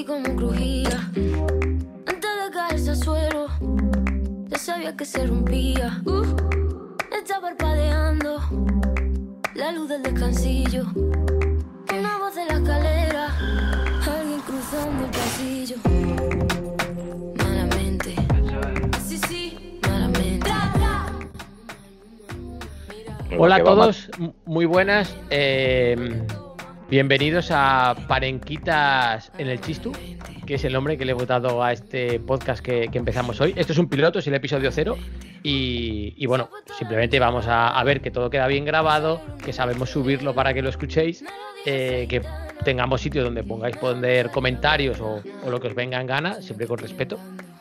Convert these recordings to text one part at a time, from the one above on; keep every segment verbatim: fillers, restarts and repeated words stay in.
sentí como crujía. Antes de caerse al suelo, ya sabía que se rompía. Uh, está parpadeando la luz del descansillo. Una voz de la escalera, alguien cruzando el pasillo. Malamente, sí, sí, malamente. Hola a todos, muy buenas. Eh, bienvenidos a Panenquitas en el Chistu, que es el nombre que le he votado a este podcast que, que empezamos hoy. Esto es un piloto, es el episodio cero. Y, y bueno, simplemente vamos a, a ver que todo queda bien grabado, que sabemos subirlo para que lo escuchéis, eh, que tengamos sitio donde pongáis poner comentarios o, o lo que os venga en gana, siempre con respeto.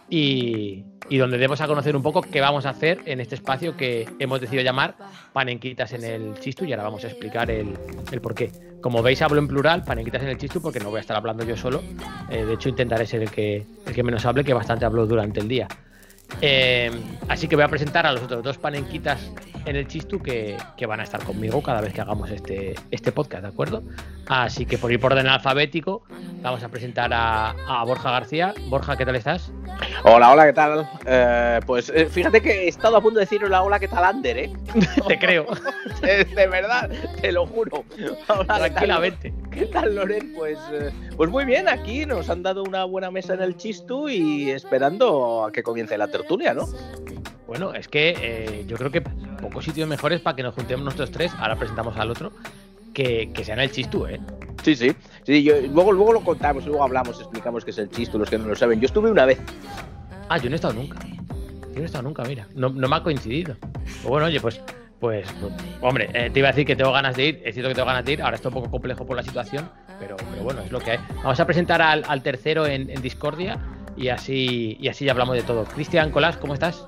Y, y donde demos a conocer un poco qué vamos a hacer en este espacio que hemos decidido llamar Panenquitas en el Chistu, y ahora vamos a explicar el, el por qué. Como veis, hablo en plural, Panenquitas en el Chistu, porque no voy a estar hablando yo solo. Eh, de hecho, intentaré ser el que, el que menos hable, que bastante hablo durante el día. Eh, así que voy a presentar a los otros dos panenquitas en el Chistu que, que van a estar conmigo cada vez que hagamos este, este podcast, ¿de acuerdo? Así que por ir por orden alfabético vamos a presentar a, a Borja García. Borja, ¿qué tal estás? Hola, hola, ¿qué tal? Eh, pues eh, fíjate que he estado a punto de decir hola, hola, ¿qué tal, Ander, eh? Te creo. de, de verdad, te lo juro. Hola, tranquilamente. ¿Qué tal, Loren? Pues, eh, pues muy bien, aquí nos han dado una buena mesa en el Chistu y esperando a que comience la tertulia, ¿no? Bueno, es que eh, yo creo que pocos sitios mejores para que nos juntemos nosotros tres, ahora presentamos al otro, que, que sea en el Chistu, ¿eh? Sí, sí. sí yo, luego, luego lo contamos, luego hablamos, explicamos qué es el Chistu, los que no lo saben. Yo estuve una vez. Ah, yo no he estado nunca. Yo no he estado nunca, mira. No, no me ha coincidido. Pues bueno, oye, pues, pues, pues hombre, eh, te iba a decir que tengo ganas de ir. Es cierto que tengo ganas de ir. Ahora está un poco complejo por la situación, pero, pero bueno, es lo que hay. Vamos a presentar al, al tercero en, en Discordia y así, y así ya hablamos de todo. Cristian Colás, ¿cómo estás?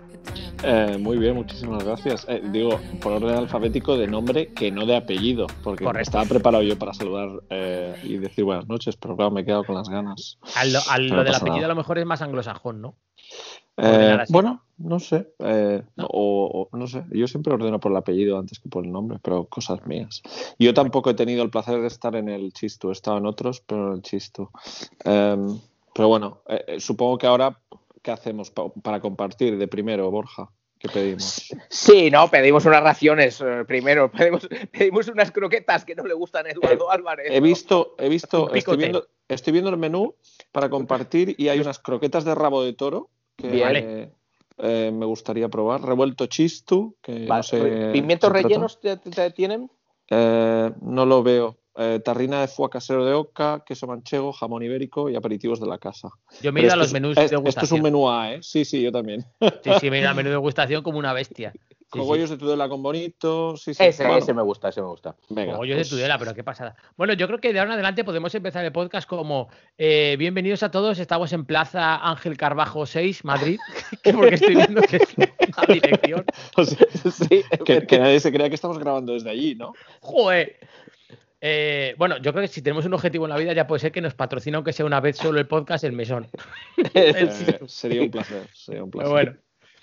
Eh, muy bien, muchísimas gracias. Eh, digo, por orden alfabético de nombre, que no de apellido, porque Correcto. Estaba preparado yo para saludar eh, y decir buenas noches, pero claro, me he quedado con las ganas. Al, lo, al, no lo del apellido nada. a lo mejor es más anglosajón, ¿no? Eh, bueno, no sé. Eh, ¿No? O, o no sé. Yo siempre ordeno por el apellido antes que por el nombre, pero cosas mías. Yo tampoco he tenido el placer de estar en el Chistu. He estado en otros, pero en el Chistu. Eh, pero bueno, eh, supongo que ahora, ¿qué hacemos pa- para compartir de primero, Borja? ¿Qué pedimos? Sí, no, pedimos unas raciones eh, primero, pedimos, pedimos unas croquetas que no le gustan a Eduardo Álvarez. He ¿no? visto, he visto, Un estoy picote. viendo, estoy viendo el menú para compartir y hay unas croquetas de rabo de toro que Bien. eh, eh, me gustaría probar. Revuelto chistu, que Vale, no sé. ¿Pimientos ¿qué trata? rellenos te, te tienen? Eh, no lo veo. Eh, tarrina de foie casero de oca, queso manchego, jamón ibérico y aperitivos de la casa. Yo me he Pero ido a esto los es- menús es- de Esto es un degustación. menú A, ¿eh? Sí, sí, yo también. Sí, sí, me he ido al menú de degustación como una bestia. Sí, Cogollos sí. de Tudela con bonito. Sí, sí. Ese, Bueno, ese me gusta, ese me gusta. venga, Cogollos pues, de Tudela, pero qué pasada. Bueno, yo creo que de ahora en adelante podemos empezar el podcast como eh, bienvenidos a todos, estamos en Plaza Ángel Carbajo seis, Madrid, porque estoy viendo que es la dirección. o sea, Sí, que, que nadie se crea que estamos grabando desde allí, ¿no? ¡Joder! Eh, bueno, yo creo que si tenemos un objetivo en la vida ya puede ser que nos patrocine, aunque sea una vez solo el podcast, el mesón. El Eh, sería un placer, sería un placer. Pero bueno.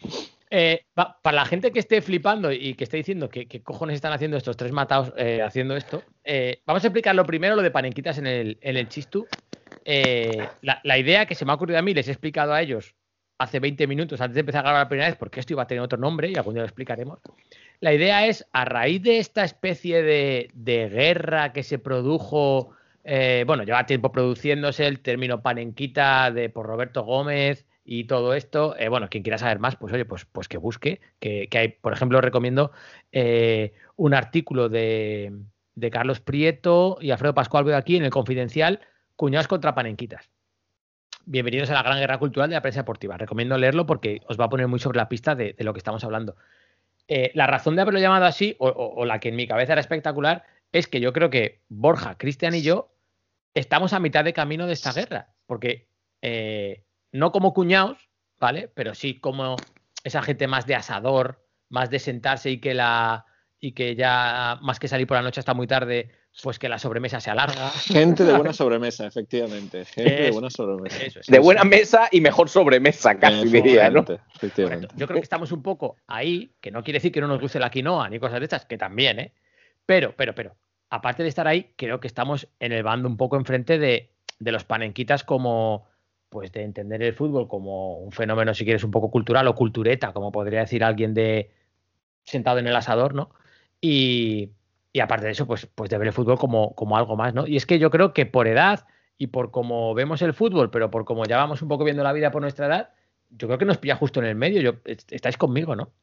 Eh, pa- para la gente que esté flipando y que esté diciendo que, que cojones están haciendo estos tres matados eh, haciendo esto, eh, vamos a explicar lo primero, lo de panenquitas en el, en el Chistu. Eh, la, la idea que se me ha ocurrido a mí, les he explicado a ellos hace veinte minutos antes de empezar a grabar la primera vez, porque esto iba a tener otro nombre y algún día lo explicaremos. La idea es, a raíz de esta especie de, de guerra que se produjo, eh, bueno, lleva tiempo produciéndose el término panenquita de, por Roberto Gómez y todo esto, eh, bueno, quien quiera saber más, pues oye, pues, pues que busque, que, que hay, por ejemplo, recomiendo eh, un artículo de, de Carlos Prieto y Alfredo Pascual, veo aquí en el Confidencial, Cuñados contra Panenquitas. Bienvenidos a la gran guerra cultural de la prensa deportiva. Recomiendo leerlo porque os va a poner muy sobre la pista de, de lo que estamos hablando. Eh, la razón de haberlo llamado así, o, o, o la que en mi cabeza era espectacular, es que yo creo que Borja, Cristian y yo estamos a mitad de camino de esta guerra. Porque eh, no como cuñados, ¿vale? Pero sí como esa gente más de asador, más de sentarse y que la y que ya más que salir por la noche hasta muy tarde, pues que la sobremesa se alarga. Gente de buena sobremesa, efectivamente. Gente Eso, de buena sobremesa. Eso es. De buena mesa y mejor sobremesa, casi diría, ¿no? Efectivamente. Correcto. Yo creo que estamos un poco ahí, que no quiere decir que no nos guste la quinoa ni cosas de estas, que también, ¿eh? Pero, pero, pero, aparte de estar ahí, creo que estamos en el bando un poco enfrente de, de los panenquitas como, pues de entender el fútbol como un fenómeno, si quieres, un poco cultural o cultureta, como podría decir alguien de sentado en el asador, ¿no? Y, y aparte de eso, pues, pues de ver el fútbol como, como algo más, ¿no? Y es que yo creo que por edad y por cómo vemos el fútbol, pero por cómo ya vamos un poco viendo la vida por nuestra edad, yo creo que nos pilla justo en el medio. Yo, estáis conmigo, ¿no?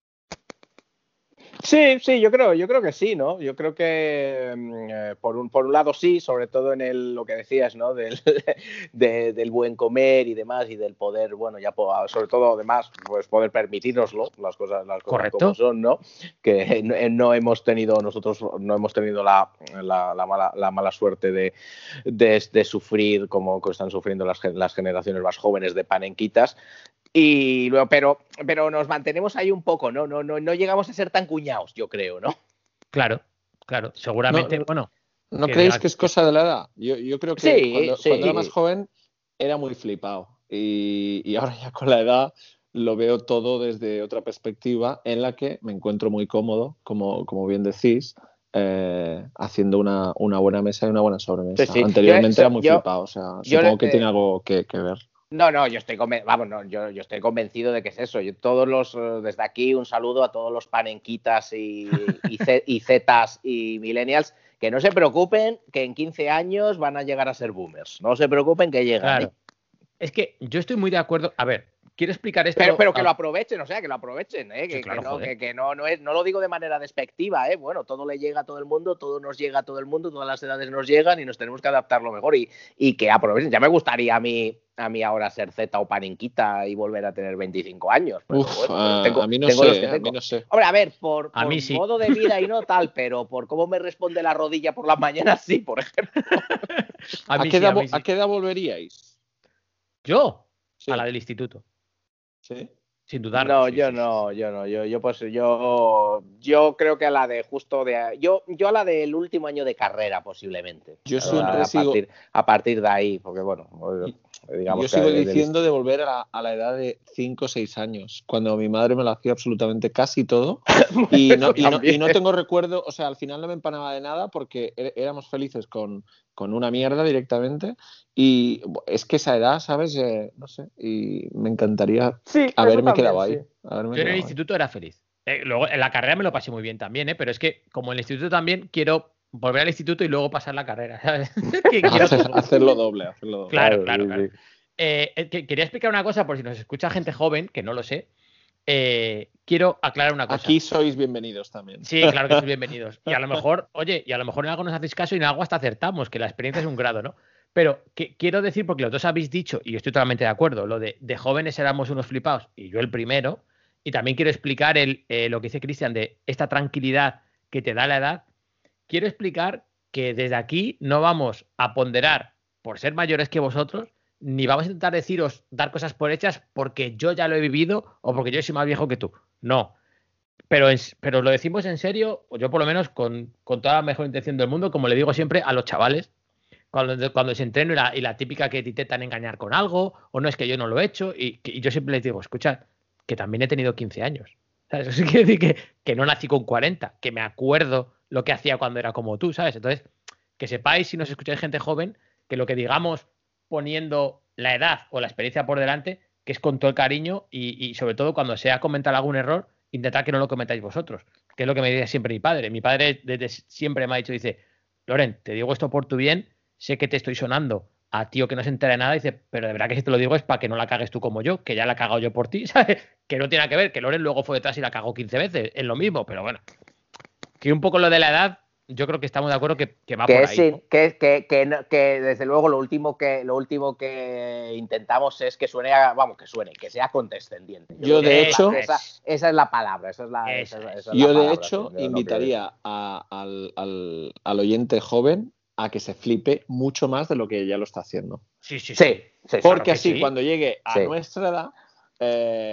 Sí, sí, yo creo, yo creo que sí, ¿no? Yo creo que eh, por un por un lado sí, sobre todo en el lo que decías, ¿no? Del, de, del buen comer y demás y del poder, bueno, ya sobre todo además, pues poder permitirnoslo, las cosas, las cosas como son, ¿no? Que no, no hemos tenido nosotros no hemos tenido la, la, la, mala, la mala suerte de, de, de sufrir como están sufriendo las, las generaciones más jóvenes de panenquitas. Y luego, pero, pero nos mantenemos ahí un poco, ¿no? No, no, no llegamos a ser tan cuñados, yo creo, ¿no? Claro, claro. Seguramente, no, bueno. ¿No que creéis que es cosa de la edad? Yo, yo creo que sí, cuando, sí. cuando era más joven era muy flipado. Y, y ahora ya con la edad lo veo todo desde otra perspectiva en la que me encuentro muy cómodo, como, como bien decís, eh, haciendo una, una buena mesa y una buena sobremesa. Sí, sí. Anteriormente yo, era muy yo, flipado, o sea, yo, supongo que eh, tiene algo que, que ver. No, no, yo estoy, conven- vamos, no, yo, yo estoy convencido de que es eso. Yo, todos los, desde aquí, un saludo a todos los panenquitas y, y, z, y zetas y millennials, que no se preocupen, que en quince años van a llegar a ser boomers. No se preocupen que llegan. Claro. ¿eh? Es que yo estoy muy de acuerdo. A ver, quiero explicar esto. Pero, pero que lo aprovechen, o sea, que lo aprovechen, ¿eh? Sí, que, claro, que, no, que, que no, no, es, no lo digo de manera despectiva, ¿eh? Bueno, todo le llega a todo el mundo, todo nos llega a todo el mundo, todas las edades nos llegan y nos tenemos que adaptar lo mejor y, y que aprovechen. Ya me gustaría a mí, a mí ahora ser zeta o panenquita y volver a tener veinticinco años. Pero Uf, bueno, uh, tengo, a mí no tengo sé, los que a tengo. mí no sé. Hombre, a ver, por, a por mí sí. modo de vida y no tal, pero por cómo me responde la rodilla por las mañanas, sí, por ejemplo. a, ¿A, mí qué sí, edad, a, mí sí. ¿A qué edad volveríais? ¿Yo? Sí. A la del instituto. ¿Sí? Sin dudarlo. No, sí, yo sí, no, sí. yo no, yo, yo pues yo, yo creo que a la de justo de, yo, yo a la del último año de carrera posiblemente. Yo a, siempre a sigo, partir, a partir de ahí, porque bueno, digamos yo sigo que diciendo de, de volver a la, a la edad de cinco o seis años, cuando mi madre me lo hacía absolutamente casi todo y no, y, no, y no tengo recuerdo, o sea, al final no me empanaba de nada porque éramos felices con, con una mierda directamente y es que esa edad, ¿sabes? Eh, no sé, y me encantaría sí, haberme también, quedado sí. ahí. Haberme Yo en el quedado instituto ahí. era feliz. Eh, luego en la carrera me lo pasé muy bien también, ¿eh? Pero es que como en el instituto también quiero volver al instituto y luego pasar la carrera, ¿sabes? que quiero Hacer, hacerlo doble, hacerlo doble. Claro, claro, claro. Eh, que, quería explicar una cosa por si nos escucha gente joven, que no lo sé. Eh, quiero aclarar una cosa. Aquí sois bienvenidos también. Sí, claro que sois bienvenidos. Y a lo mejor, oye, y a lo mejor en algo nos hacéis caso y en algo hasta acertamos, que la experiencia es un grado, ¿no? Pero que, quiero decir, porque los dos habéis dicho, y yo estoy totalmente de acuerdo, lo de, de jóvenes éramos unos flipados, y yo el primero, y también quiero explicar el, eh, lo que dice Cristian de esta tranquilidad que te da la edad. Quiero explicar que desde aquí no vamos a ponderar por ser mayores que vosotros, ni vamos a intentar deciros, dar cosas por hechas porque yo ya lo he vivido o porque yo soy más viejo que tú. No. Pero, es, pero lo decimos en serio, o yo por lo menos con, con toda la mejor intención del mundo, como le digo siempre a los chavales, cuando, cuando se entreno y la, y la típica que te intentan engañar con algo, o no es que yo no lo he hecho, y, y yo siempre les digo, escuchad, que también he tenido quince años. ¿Sabes? Eso quiere decir que, que no nací con cuarenta, que me acuerdo lo que hacía cuando era como tú, ¿sabes? Entonces, que sepáis, si nos escucháis gente joven, que lo que digamos poniendo la edad o la experiencia por delante, que es con todo el cariño y, y sobre todo cuando sea comentar algún error, intentad que no lo cometáis vosotros, que es lo que me dice siempre mi padre. Mi padre desde siempre me ha dicho, dice, Loren, te digo esto por tu bien, sé que te estoy sonando a tío que no se entera de nada, dice, pero de verdad que si te lo digo es para que no la cagues tú como yo, que ya la he cagado yo por ti, ¿sabes? Que no tiene nada que ver, que Loren luego fue detrás y la cagó quince veces, es lo mismo, pero bueno, que un poco lo de la edad, yo creo que estamos de acuerdo que, que va que por es, ahí, ¿no? que, que, que, que desde luego lo último que lo último que intentamos es que suene, a, vamos, que suene, que sea condescendiente. Yo, yo de hecho, la, esa, esa es la palabra, esa es la. Esa esa, es. esa es yo la de palabra, hecho sí, invitaría no a, al, al, al oyente joven a que se flipe mucho más de lo que ya lo está haciendo. Sí, sí, sí. sí. sí Porque claro así sí. cuando llegue a sí. nuestra edad, eh,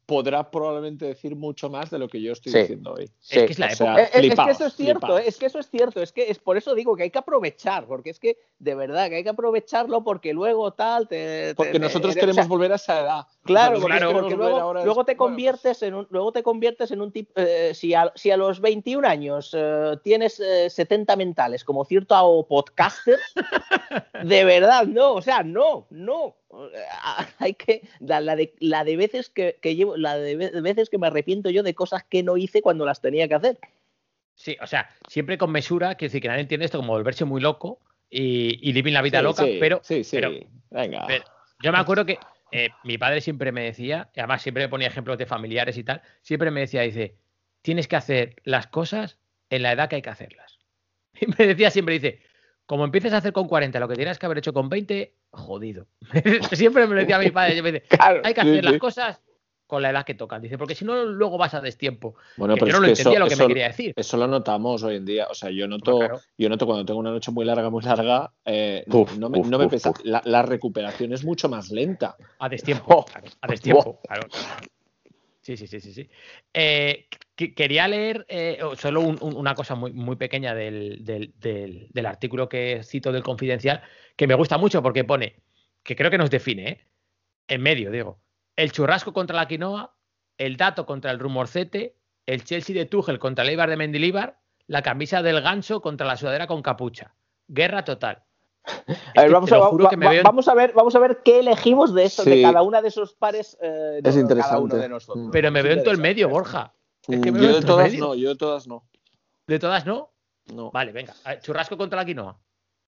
podrá probablemente decir mucho más de lo que yo estoy sí, diciendo hoy. Sí. Es que es la o época. sea, es, es flipaos, que eso es cierto, flipaos. es que eso es cierto, es que es por eso digo que hay que aprovechar, porque es que de verdad que hay que aprovecharlo porque luego tal te, te, porque nosotros te, queremos o sea, volver a esa edad. Claro, o sea, porque, claro, porque luego, luego te conviertes bueno, pues... en un luego te conviertes en un tipo eh, si, a, si a los veintiún años eh, tienes eh, setenta mentales como cierto podcaster, de verdad no, o sea, no, no. Hay que la, la, de, la de veces que, que llevo la de veces que me arrepiento yo de cosas que no hice cuando las tenía que hacer. Sí, o sea, siempre con mesura, quiero decir que nadie entiende esto como volverse muy loco y, y vivir la vida sí, loca, sí, pero, sí, sí. pero, Venga. pero yo me acuerdo que eh, mi padre siempre me decía, y además siempre me ponía ejemplos de familiares y tal, siempre me decía, dice, tienes que hacer las cosas en la edad que hay que hacerlas. Y me decía siempre, dice, como empieces a hacer con cuarenta lo que tienes que haber hecho con veinte, jodido. Siempre me lo decía mi padre, yo me decía, claro, hay que hacer sí, las sí. cosas con la edad que tocan. Dice, porque si no, luego vas a destiempo. Bueno, que pero yo no es lo que entendía eso, lo que eso, me quería decir. Eso lo notamos hoy en día. O sea, yo noto, pues claro. yo noto cuando tengo una noche muy larga, muy larga, eh, uf, no me, uf, no me uf, pesa. Uf. La, la recuperación es mucho más lenta. A destiempo, claro, a destiempo. Claro. Sí, sí, sí, sí, sí. Eh, que, quería leer eh, solo un, un, una cosa muy, muy pequeña del, del, del, del artículo que cito del Confidencial, que me gusta mucho porque pone, que creo que nos define, ¿eh? En medio, digo, el churrasco contra la quinoa, el dato contra el rumorcete, el Chelsea de Tuchel contra el Eibar de Mendilibar, la camisa del ganso contra la sudadera con capucha. Guerra total. A ver, vamos, a, va, va, en... vamos, a ver, vamos a ver qué elegimos de eso, sí. de cada una de esos pares. Eh, es no, interesante. Cada uno de nosotros. Pero me veo en todo el medio, Borja. Es que me yo de todas medio. no, yo de todas no. ¿De todas no? No. Vale, venga. Churrasco contra la quinoa.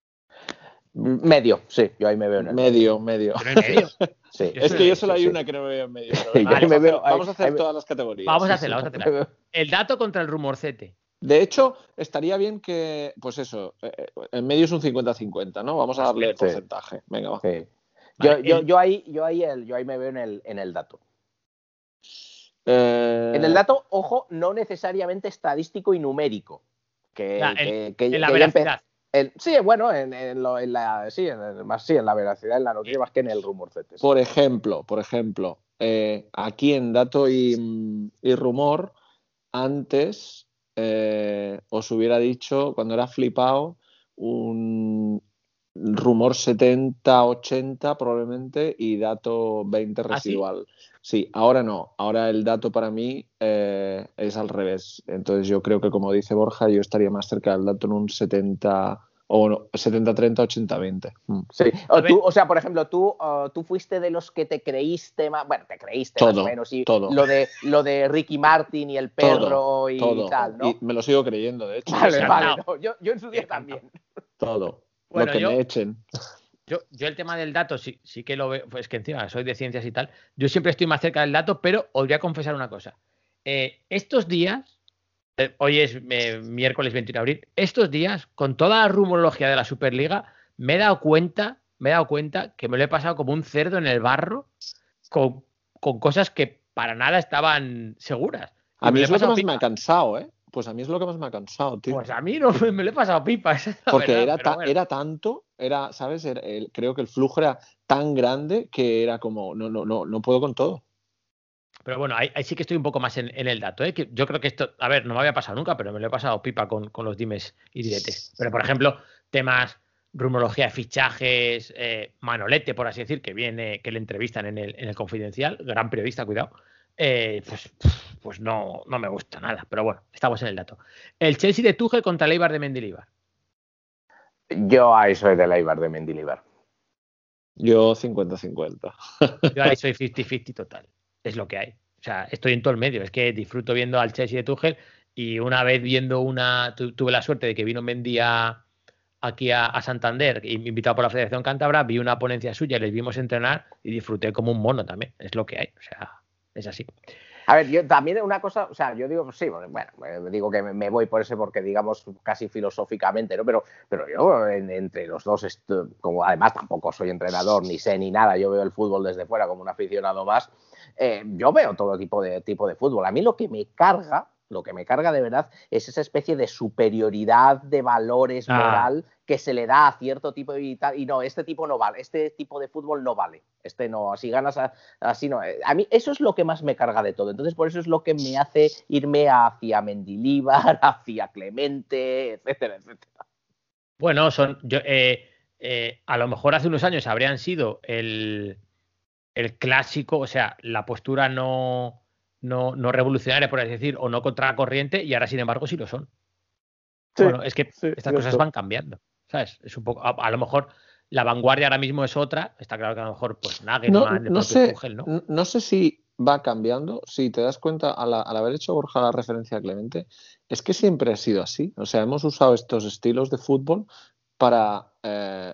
Medio, sí, yo ahí me veo en el medio, medio. ¿Pero en medio? Sí. Es que yo solo hay sí, una sí. que no me veo en medio. Pero vale, me vamos, veo, a, vamos a hacer ahí, todas las categorías. Vamos a sí, hacerla, sí. vamos a hacerla. El dato contra el rumorcete. De hecho, estaría bien que, pues eso, en medio es un cincuenta cincuenta, ¿no? Vamos a darle sí. porcentaje. Venga, va. Sí. Yo, vale, yo, el... yo, ahí, yo, ahí el, yo ahí me veo en el, en el dato. Eh... En el dato, ojo, no necesariamente estadístico y numérico. Que, ya, que, el, que, en la que veracidad. El, sí, bueno, en, en, lo, en la sí, en, más sí, en la veracidad, en la noticia, más que en el rumorcete. Sí. Por ejemplo, por ejemplo, eh, aquí en dato y, y rumor, antes eh, os hubiera dicho, cuando era flipado, un rumor setenta ochenta probablemente y dato veinte residual. ¿Ah, sí? Sí, ahora no. Ahora el dato para mí eh, es al revés. Entonces yo creo que, como dice Borja, yo estaría más cerca del dato en un setenta o no, setenta treinta, ochenta veinte. Mm. Sí. O, tú, o sea, por ejemplo, tú, uh, tú fuiste de los que te creíste más, bueno, te creíste todo, más o menos, y todo. Lo de lo de Ricky Martin y el perro todo, y todo. tal, ¿no? Y me lo sigo creyendo, de hecho. Vale, vale. No, yo, yo en su día también. Todo. Bueno, lo que yo, me echen. Yo, yo el tema del dato sí, sí que lo veo, pues que encima soy de ciencias y tal, yo siempre estoy más cerca del dato, pero os voy a confesar una cosa. Eh, estos días, eh, hoy es eh, miércoles veintiuno de abril, estos días, con toda la rumorología de la Superliga, me he dado cuenta, me he dado cuenta que me lo he pasado como un cerdo en el barro con, con cosas que para nada estaban seguras. Y a mí es lo que más pipa. me ha cansado, ¿eh? Pues a mí es lo que más me ha cansado, tío. Pues a mí no me lo he pasado pipa. Esa es la Porque verdad, era, ta bueno. era tanto, era, ¿sabes? Era, el, creo que el flujo era tan grande que era como, no, no, no, no puedo con todo. Pero bueno, ahí, ahí sí que estoy un poco más en, en el dato, ¿eh? Que yo creo que esto, a ver, no me había pasado nunca, pero me lo he pasado pipa con, con los dimes y diretes. Pero, por ejemplo, temas, rumorología de fichajes, eh, Manolete, por así decir, que viene, que le entrevistan en el, en el Confidencial, gran periodista, cuidado. Eh, pues pues no, no me gusta nada, pero bueno, estamos en el dato. El Chelsea de Tuchel contra el Eibar de Mendilibar. Yo ahí soy del Eibar de Mendilibar. Yo cincuenta cincuenta. Yo ahí soy cincuenta cincuenta total, es lo que hay. O sea, estoy en todo el medio, es que disfruto viendo al Chelsea de Tuchel y una vez viendo una, tu, tuve la suerte de que vino Mendy a, aquí a, a Santander, invitado por la Federación Cántabra, vi una ponencia suya y les vimos entrenar y disfruté como un mono también, es lo que hay, o sea... Es así. A ver, yo también una cosa, o sea, yo digo, sí, bueno, digo que me voy por ese porque, digamos, casi filosóficamente, ¿no? Pero, pero yo, en, entre los dos, como además tampoco soy entrenador, ni sé ni nada, yo veo el fútbol desde fuera como un aficionado más, eh, yo veo todo tipo de, tipo de fútbol. A mí lo que me carga, lo que me carga de verdad es esa especie de superioridad de valores ah. moral que se le da a cierto tipo de... Y no, este tipo no vale, este tipo de fútbol no vale. Este no, así ganas, a, así no. A mí eso es lo que más me carga de todo. Entonces por eso es lo que me hace irme hacia Mendilibar, hacia Clemente, etcétera, etcétera. Bueno, son... Yo, eh, eh, a lo mejor hace unos años habrían sido el, el clásico, o sea, la postura no, no, no revolucionaria, por así decir, o no contracorriente, y ahora sin embargo sí lo son. Sí, bueno, es que sí, estas cierto. cosas van cambiando, ¿sabes? Es un poco, a, a lo mejor la vanguardia ahora mismo es otra, está claro que a lo mejor pues Nagelsmann, no, no sé, Tuchel, ¿no? No sé si va cambiando, si te das cuenta al, al haber hecho Borja la referencia a Clemente, es que siempre ha sido así, o sea, hemos usado estos estilos de fútbol para eh,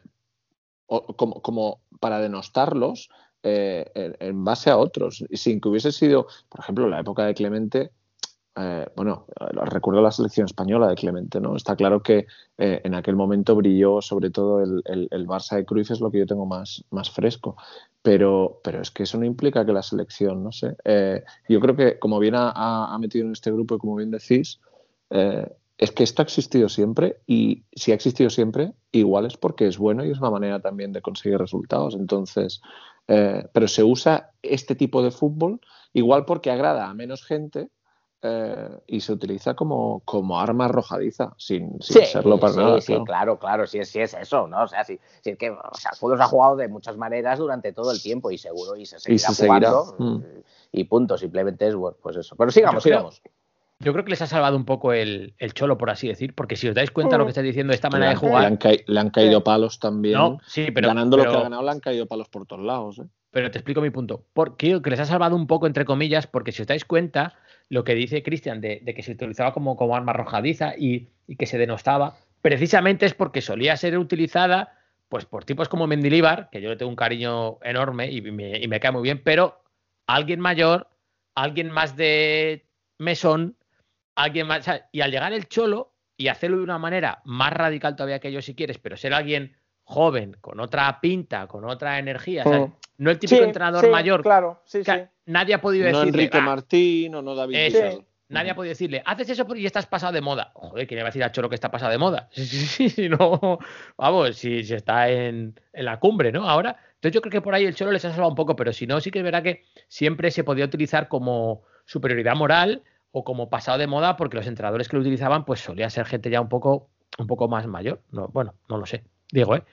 o, como, como para denostarlos eh, en, en base a otros, sin que hubiese sido, por ejemplo, la época de Clemente. Eh, bueno, recuerdo la selección española de Clemente, ¿no? Está claro que eh, en aquel momento brilló sobre todo el, el, el Barça de Cruyff, es lo que yo tengo más, más fresco, pero, pero es que eso no implica que la selección, no sé, eh, yo creo que como bien ha, ha metido en este grupo y como bien decís, eh, es que esto ha existido siempre, y si ha existido siempre, igual es porque es bueno y es una manera también de conseguir resultados, entonces, eh, pero se usa este tipo de fútbol igual porque agrada a menos gente. Eh, y se utiliza como, como arma arrojadiza, sin, sin sí, serlo para sí, nada. Sí, claro, claro, claro sí, sí es eso, ¿no? O sea, sí, sí es que o sea, el fútbol se ha jugado de muchas maneras durante todo el tiempo y seguro y se seguirá y se jugando seguirá. Mm. y punto, simplemente es bueno, pues eso. Pero sigamos, yo creo, sigamos. Yo creo que les ha salvado un poco el, el cholo, por así decir, porque si os dais cuenta mm. lo que estáis diciendo de esta manera le han, de jugar... Le han, ca le han caído palos también. No, sí, pero... Ganando pero, lo que ha ganado, le han caído palos por todos lados, ¿eh? Pero te explico mi punto. Porque que les ha salvado un poco, entre comillas, porque si os dais cuenta, lo que dice Cristian de, de que se utilizaba como, como arma arrojadiza y, y que se denostaba, precisamente es porque solía ser utilizada pues por tipos como Mendilibar, que yo le tengo un cariño enorme y me, y me cae muy bien, pero alguien mayor, alguien más de mesón, alguien más... O sea, y al llegar el cholo y hacerlo de una manera más radical todavía que yo si quieres, pero ser alguien joven, con otra pinta, con otra energía, mm. ¿sabes? No el típico sí, entrenador sí, mayor. Claro, sí, que sí. Nadie ha podido no decirle. Enrique Martín o no David Eso, sí. Nadie ha podido decirle, haces eso y estás pasado de moda. Joder, ¿quién le va a decir al cholo que está pasado de moda? Sí, sí, sí, no. Vamos, si, si está en, en la cumbre, ¿no? Ahora. Entonces yo creo que por ahí el cholo les ha salvado un poco, pero si no, sí que es verdad que siempre se podía utilizar como superioridad moral o como pasado de moda, porque los entrenadores que lo utilizaban, pues solía ser gente ya un poco, un poco más mayor. No, bueno, no lo sé. Digo, ¿eh?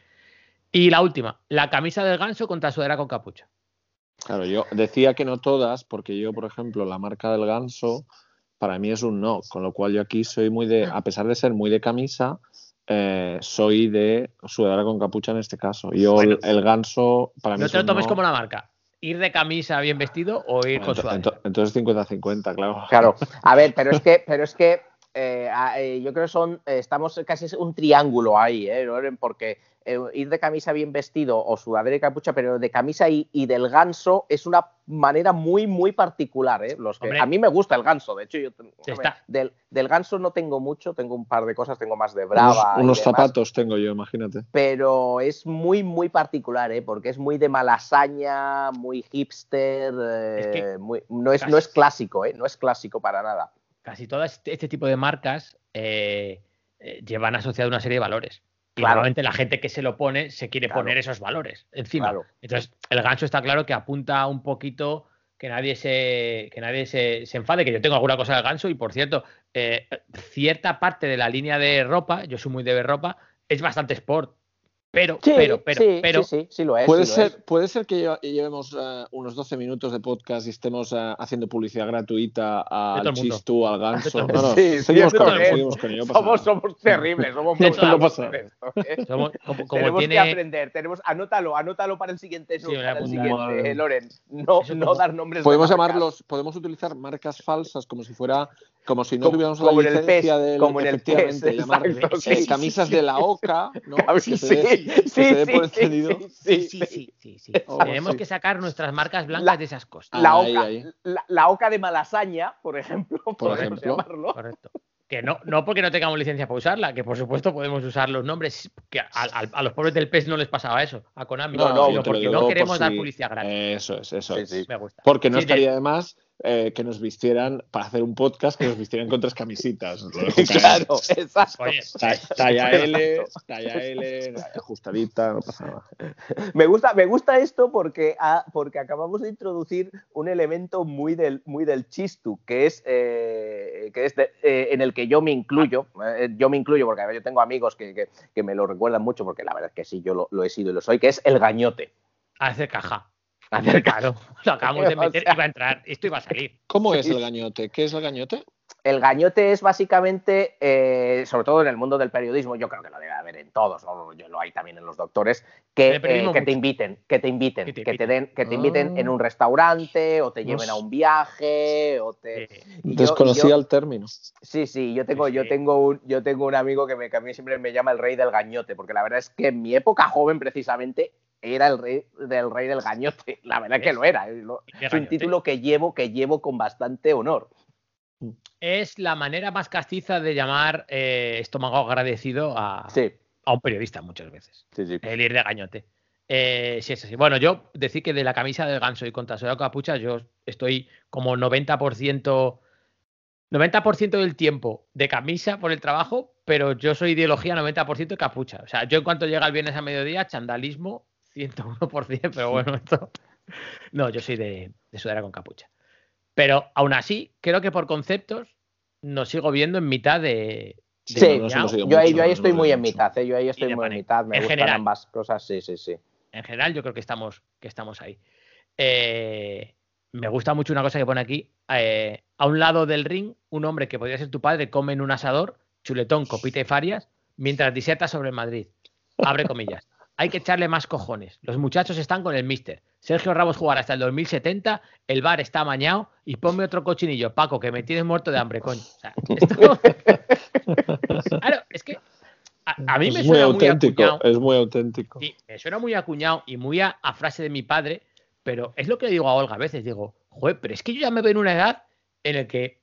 Y la última, la camisa del Ganso contra sudadera con capucha. Claro, yo decía que no todas, porque yo, por ejemplo, la marca del Ganso para mí es un no, con lo cual yo aquí soy muy de, a pesar de ser muy de camisa, eh, soy de sudadera con capucha en este caso. Yo bueno, el, el Ganso para mí no es te lo un tomes no. como la marca. Ir de camisa bien vestido o ir bueno, con sudadera. Ent entonces cincuenta cincuenta, claro. Claro, a ver, pero es que, pero es que eh, eh, yo creo que son, eh, estamos casi un triángulo ahí, ¿eh, Loren? Porque eh, ir de camisa bien vestido o sudadera y capucha, pero de camisa y, y del Ganso es una manera muy, muy particular, ¿eh? Los que, a mí me gusta el Ganso, de hecho, yo ver, del, del Ganso no tengo mucho, tengo un par de cosas, tengo más de Brava. Unos, unos y zapatos tengo yo, imagínate. Pero es muy, muy particular, ¿eh? Porque es muy de malasaña, muy hipster, eh, es que muy, no, es, no es clásico, ¿eh? No es clásico para nada. Casi todo este, este tipo de marcas eh, eh, llevan asociado una serie de valores. Y claro. Normalmente la gente que se lo pone se quiere claro. poner esos valores encima. Claro. Entonces, el Ganso está claro que apunta un poquito que nadie se que nadie se, se enfade, que yo tengo alguna cosa del Ganso y, por cierto, eh, cierta parte de la línea de ropa, yo soy muy de ver ropa, es bastante sport. Pero, sí, pero, pero, sí, pero... Sí, sí, sí lo es. Puede, sí ser, lo es. puede ser que llevemos uh, unos doce minutos de podcast y estemos uh, haciendo publicidad gratuita al Chistú, al Ganso. No, no, sí, seguimos, sí, con él, él, seguimos con ello. Somos, somos terribles, somos muy no pasa. esto, ¿eh? Somos, como, como tenemos tiene... que aprender, tenemos, anótalo, anótalo para el siguiente, sí, para el punta, siguiente eh, Loren. No, no como... dar nombres podemos de llamarlos, podemos utilizar marcas falsas como si fuera, como si no como, tuviéramos como la licencia del como en el efectivamente, P E S, llamar exacto, eh, sí, camisas sí, de la OCA, ¿no? Sí, que se dé, sí, que sí, se dé sí, por entendido. Sí, sí, sí, sí, sí. Oh, Tenemos sí. que sacar nuestras marcas blancas la, de esas cosas. La ahí, oca, ahí. La, la oca de malasaña, por ejemplo, por podemos ejemplo. llamarlo. Correcto. Que no, no porque no tengamos licencia para usarla, que por supuesto podemos usar los nombres, que a, a, a los pobres del P E S no les pasaba eso, a Konami, no, no, sino porque no queremos por dar si... publicidad gratis. Eso es, eso sí, es. sí. Me gusta. Porque no sí, estaría de... de más eh, que nos vistieran, para hacer un podcast, que nos vistieran con tres camisitas. Claro, exacto. Oye, Talla L, talla L, ajustadita, no pasa nada. Me gusta, me gusta esto porque, ah, porque acabamos de introducir un elemento muy del, muy del chistu, que es, eh, que es de, eh, en el que yo me incluyo. Eh, yo me incluyo porque a ver, yo tengo amigos que, que, que me lo recuerdan mucho, porque la verdad es que sí, yo lo, lo he sido y lo soy, que es el gañote. Hacer caja. Hacer Claro, lo acabamos de meter, O sea, iba a entrar, esto iba a salir. ¿Cómo es Sí. el gañote? ¿Qué es el gañote? El gañote es básicamente, eh, sobre todo en el mundo del periodismo, yo creo que lo debe haber en todos, ¿no? Yo lo hay también en los doctores, que, En el periodismo eh, que mucho. te inviten, que te inviten, Que te que te inviten. den, que te inviten Ah. en un restaurante, o te lleven No a sé. un viaje, o te. Eh, y yo- y Desconocía yo- el término. Sí, sí, yo tengo, Sí, yo sí. tengo un, yo tengo un amigo que, me, que a mí siempre me llama el rey del gañote, porque la verdad es que en mi época joven, precisamente, era el rey del rey del gañote. La verdad es que ¿Ves? lo era. Lo- ¿Y qué Es un gañote? título que llevo, que llevo con bastante honor. Es la manera más castiza de llamar eh, estómago agradecido a, Sí, a un periodista muchas veces. sí, sí. El ir de gañote. Eh, sí, es así. Bueno, yo decir que de la camisa del ganso y contra Soy Capucha, yo estoy como noventa por ciento noventa por ciento del tiempo de camisa por el trabajo, pero yo soy ideología noventa por ciento de capucha. O sea, yo en cuanto llega el viernes a mediodía, chandalismo ciento uno por ciento, pero bueno, esto... No, yo soy de, de sudadera con capucha. Pero aún así, creo que por conceptos nos sigo viendo en mitad de... de Sí, nos hemos ido yo ahí, mucho, yo ahí nos estoy hemos muy ido en mucho. mitad, ¿eh? Yo ahí estoy de muy en Panem. mitad, me En gustan general. ambas cosas, sí, sí, sí. En general, yo creo que estamos, que estamos ahí. Eh, me gusta mucho una cosa que pone aquí. Eh, a un lado del ring, un hombre que podría ser tu padre come en un asador, chuletón, copita y farias, mientras diserta sobre el Madrid. Abre comillas. Hay que echarle más cojones. Los muchachos están con el míster. Sergio Ramos jugará hasta el dos mil setenta, el bar está amañado y ponme otro cochinillo. Paco, que me tienes muerto de hambre, coño. O sea, esto... Claro, es que a, a mí me Es muy suena muy auténtico, acuñado. es muy auténtico. Sí, me suena muy acuñado y muy a, a frase de mi padre, pero es lo que le digo a Olga a veces. Digo, joder, pero es que yo ya me veo en una edad en la que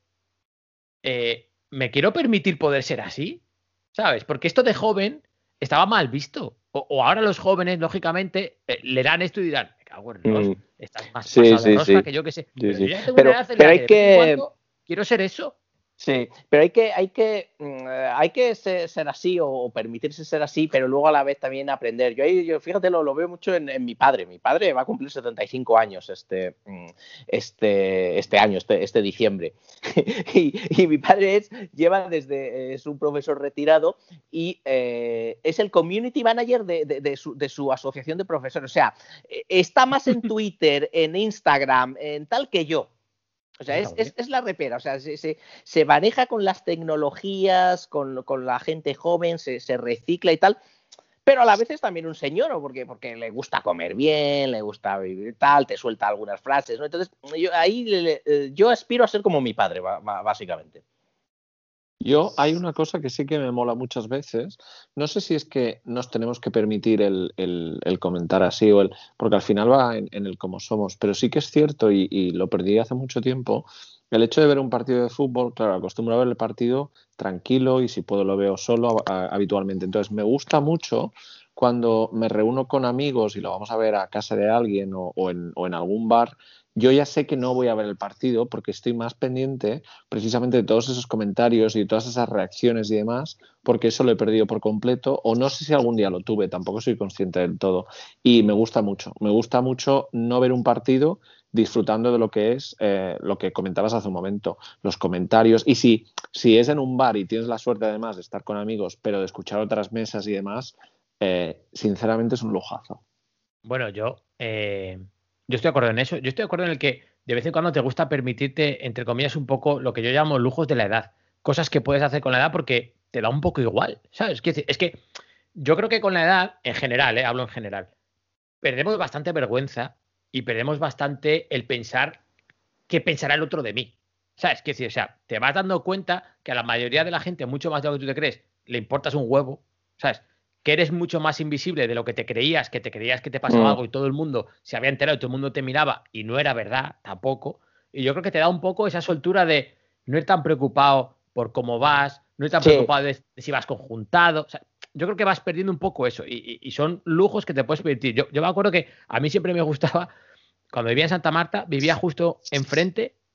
eh, me quiero permitir poder ser así, ¿sabes? Porque esto de joven estaba mal visto. O, o ahora los jóvenes, lógicamente, eh, leerán esto y dirán, me cago en Dios, Mm. estás más Sí, pasado sí, de rosca sí. que yo que sé. Sí, Pero sí. yo ya tengo Pero- una edad en pero la hay que, de vez en que- cuando quiero ser eso. Sí, pero hay que, hay que, mm, eh, hay que ser, ser así o, o permitirse ser así, pero luego a la vez también aprender. Yo ahí, yo, fíjate, lo, lo veo mucho en, en mi padre. Mi padre va a cumplir setenta y cinco años este, mm, este, este año, este, este diciembre. y, y mi padre es, lleva desde, es un profesor retirado y eh, es el community manager de, de, de, su, de su asociación de profesores. O sea, eh, está más en Twitter, en Instagram, en tal que yo. O sea, es, es, es la repera, o sea, se, se, se maneja con las tecnologías, con, con la gente joven, se, se recicla y tal, pero a la vez es también un señor, ¿no? porque, porque le gusta comer bien, le gusta vivir tal, te suelta algunas frases, ¿no? Entonces, yo, ahí le, le, yo aspiro a ser como mi padre, básicamente. Yo, hay una cosa que sí que me mola muchas veces. No sé si es que nos tenemos que permitir el, el, el comentar así, o el, porque al final va en, en el cómo somos, pero sí que es cierto, y, y lo perdí hace mucho tiempo, el hecho de ver un partido de fútbol, claro, acostumbro a ver el partido tranquilo y si puedo lo veo solo a, habitualmente. Entonces, me gusta mucho cuando me reúno con amigos y lo vamos a ver a casa de alguien o, o, en, o en algún bar. Yo ya sé que no voy a ver el partido porque estoy más pendiente precisamente de todos esos comentarios y de todas esas reacciones y demás, porque eso lo he perdido por completo, o no sé si algún día lo tuve, tampoco soy consciente del todo. Y me gusta mucho, me gusta mucho no ver un partido disfrutando de lo que es eh, lo que comentabas hace un momento, los comentarios. Y si, si es en un bar y tienes la suerte además de estar con amigos, pero de escuchar otras mesas y demás, eh, sinceramente es un lujazo. Bueno, yo... Eh... Yo estoy de acuerdo en eso. Yo estoy de acuerdo en el que de vez en cuando te gusta permitirte, entre comillas, un poco lo que yo llamo lujos de la edad. Cosas que puedes hacer con la edad porque te da un poco igual, ¿sabes? Es que, es que yo creo que con la edad, en general, ¿eh? Hablo en general, perdemos bastante vergüenza y perdemos bastante el pensar qué pensará el otro de mí. ¿Sabes? Que, o sea, te vas dando cuenta que a la mayoría de la gente, mucho más de lo que tú te crees, le importas un huevo, ¿sabes? Que eres mucho más invisible de lo que te creías, que te creías que te pasaba mm. algo y todo el mundo se había enterado y todo el mundo te miraba y no era verdad tampoco. Y yo creo que te da un poco esa soltura de no ir tan preocupado por cómo vas, no ir tan sí. preocupado de, de si vas conjuntado. O sea, yo creo que vas perdiendo un poco eso y, y, y son lujos que te puedes permitir. Yo, yo me acuerdo que a mí siempre me gustaba, cuando vivía en Santa Marta, vivía justo enfrente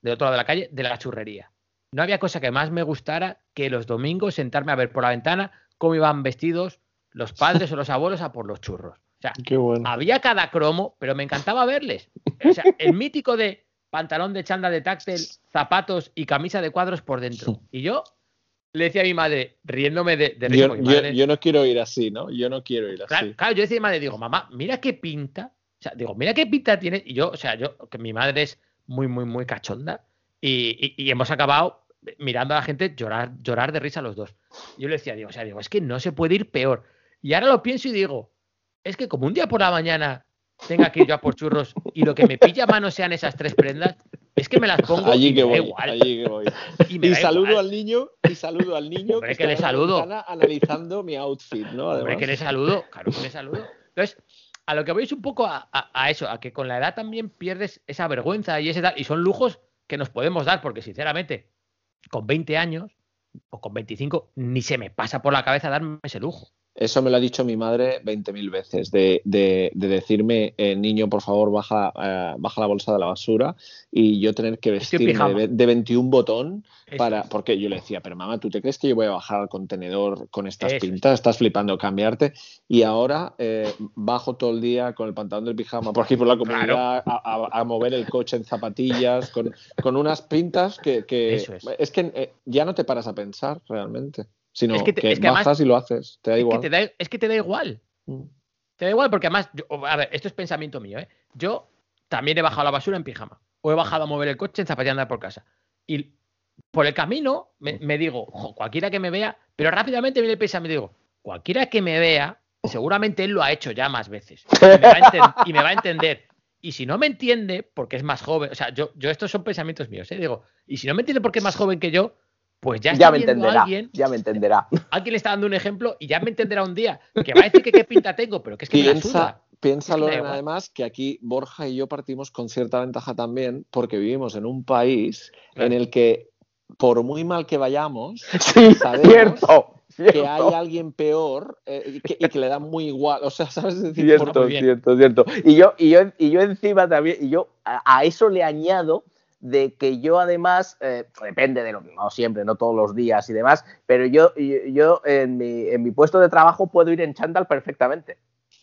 del otro lado de la calle, de la churrería. No había cosa que más me gustara que los domingos sentarme a ver por la ventana cómo iban vestidos los padres o los abuelos a por los churros. O sea, Qué bueno. había cada cromo, pero me encantaba verles. O sea, el mítico de pantalón de chándal de táctil, zapatos y camisa de cuadros por dentro. Y yo le decía a mi madre, riéndome de, de risa, Yo, porque mi madre, yo, yo no quiero ir así, ¿no? Yo no quiero ir claro, así. claro, yo decía a mi madre, digo, mamá, mira qué pinta. O sea, digo, mira qué pinta tiene. Y yo, o sea, yo, que mi madre es muy, muy, muy cachonda. Y, y, y hemos acabado mirando a la gente llorar, llorar de risa los dos. Yo le decía, digo, o sea, digo, es que no se puede ir peor. Y ahora lo pienso y digo, es que como un día por la mañana tenga que ir yo a por churros y lo que me pilla a mano sean esas tres prendas, es que me las pongo Allí y que me da voy, igual. allí que voy. Y me Y da saludo igual. al niño, y saludo al niño Hombre, que, que le está en la saludo. ventana analizando mi outfit, ¿no? Hombre, Además. que le saludo, claro que le saludo. Entonces, a lo que voy es un poco a, a, a eso, a que con la edad también pierdes esa vergüenza y ese tal, y son lujos que nos podemos dar, porque sinceramente, con veinte años o con veinticinco, ni se me pasa por la cabeza darme ese lujo. Eso me lo ha dicho mi madre veinte mil veces, de, de, de decirme, eh, niño, por favor, baja, eh, baja la bolsa de la basura, y yo tener que Estoy en vestirme pijama. de, de veintiún botón Eso para... es. Porque yo le decía, pero mamá, ¿tú te crees que yo voy a bajar al contenedor con estas Eso es. pintas? Estás flipando, cambiarte. Y ahora eh, bajo todo el día con el pantalón del pijama por aquí por la comunidad, Claro. a, a, a mover el coche en zapatillas, con, con unas pintas que... que Eso es. es que eh, ya no te paras a pensar realmente. Sino Es que que, te- es que bajas además- y lo haces, te da Es igual. que te da, es que te da igual. Mm. Te da igual porque además, yo- a ver, esto es pensamiento mío, ¿eh? Yo también he bajado la basura en pijama. O he bajado a mover el coche en zapatillas de andar por casa. Y por el camino me, me digo, "Jo, cualquiera que me vea", pero rápidamente viene el pensamiento y digo, cualquiera que me vea, seguramente él lo ha hecho ya más veces. Y me va a, enten- y me va a entender. Y si no me entiende, porque es más joven, o sea, yo, yo estos son pensamientos míos, ¿eh? Digo, y si no me entiende porque es más joven que yo, pues ya está Ya me viendo a entenderá, alguien, ya me entenderá. alguien le está dando un ejemplo y ya me entenderá un día, que va a decir que qué pinta tengo, pero que es que me la Piensa, suda. piensa Es que me da Loren, igual. además, que aquí Borja y yo partimos con cierta ventaja también, porque vivimos en un país Claro. en el que, por muy mal que vayamos, Sí, sabemos cierto, que cierto. hay alguien peor eh, y, que, y que le da muy igual. O sea, ¿sabes? Es decir, Cierto, por- muy bien. cierto, cierto. Y yo, y yo, y yo encima también, y yo a, a eso le añado de que yo además, eh, depende de lo que, no siempre, no todos los días y demás, pero yo, yo, yo en, mi, en mi puesto de trabajo puedo ir en chándal perfectamente.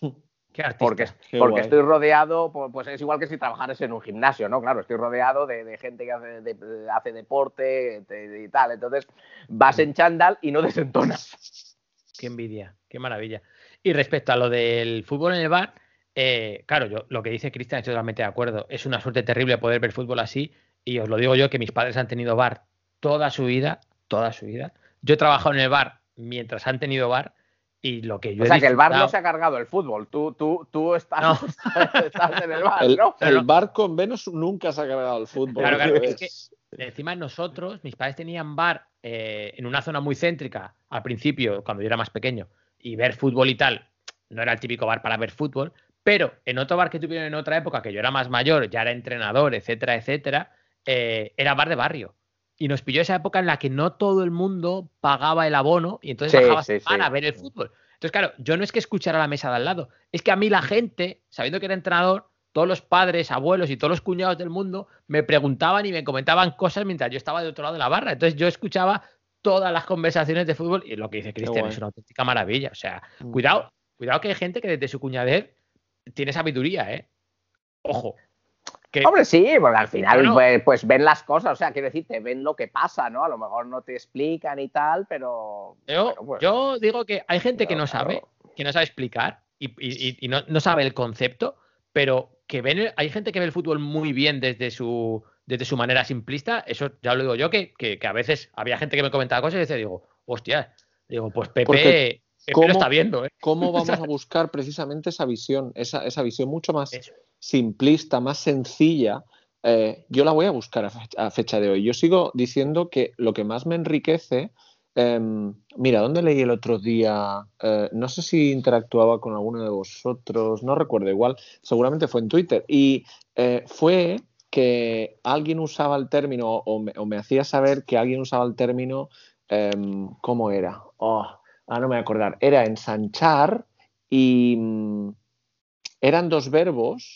Qué artista. Porque, Qué porque guay. estoy rodeado, pues pues es igual que si trabajaras en un gimnasio, ¿no? Claro, estoy rodeado de, de gente que hace, de- hace deporte de- y tal. Entonces vas en chándal y no desentonas. Qué envidia, qué maravilla. Y respecto a lo del fútbol en el bar, eh, claro, yo lo que dice Cristian estoy totalmente de acuerdo. Es una suerte terrible poder ver fútbol así. Y os lo digo yo, que mis padres han tenido bar toda su vida, toda su vida. Yo he trabajado en el bar mientras han tenido bar. Y lo que yo O he sea que el bar no disfrutado- se ha cargado el fútbol. Tú, tú, tú estás, No. estás en el bar, el, ¿no? el no. bar con Venus nunca se ha cargado el fútbol. Claro, claro, Es- es que encima nosotros, mis padres tenían bar eh, en una zona muy céntrica al principio, cuando yo era más pequeño, y ver fútbol y tal, no era el típico bar para ver fútbol, pero en otro bar que tuvieron en otra época, que yo era más mayor, ya era entrenador, etcétera, etcétera, eh, era bar de barrio. Y nos pilló esa época en la que no todo el mundo pagaba el abono y entonces Sí, bajabas sí, sí. para ver el fútbol. Entonces, claro, yo no es que escuchara la mesa de al lado, es que a mí la gente, sabiendo que era entrenador, todos los padres, abuelos y todos los cuñados del mundo me preguntaban y me comentaban cosas mientras yo estaba de otro lado de la barra. Entonces yo escuchaba todas las conversaciones de fútbol y lo que dice Cristian guay. es una auténtica maravilla. O sea, Mm. cuidado, cuidado que hay gente que desde su cuñadez tiene sabiduría, ¿eh? Ojo. Que, Hombre, sí, porque al final No, no. Pues, pues ven las cosas, o sea, quiero decir, te ven lo que pasa, ¿no? A lo mejor no te explican y tal, pero... yo, bueno, pues, yo digo que hay gente que claro, no sabe, claro. que no sabe explicar y, y- y no, no sabe el concepto, pero que ven, el- hay gente que ve el fútbol muy bien desde su, desde su manera simplista. Eso ya lo digo yo, que, que, que a veces había gente que me comentaba cosas y decía, digo, hostia, digo, pues Pepe, Porque, Pepe ¿cómo- lo está viendo, ¿eh? ¿Cómo vamos a buscar precisamente esa visión? Esa, esa visión mucho más Eso. simplista, más sencilla. Eh, yo la voy a buscar a fecha, a fecha de hoy. Yo sigo diciendo que lo que más me enriquece, eh, mira, ¿dónde leí el otro día? Eh, no sé si interactuaba con alguno de vosotros, no recuerdo, igual, seguramente fue en Twitter, y eh, fue que alguien usaba el término, o me, o me hacía saber que alguien usaba el término, eh, ¿cómo era? Oh, ah, no me voy a acordar, era ensanchar y mm, eran dos verbos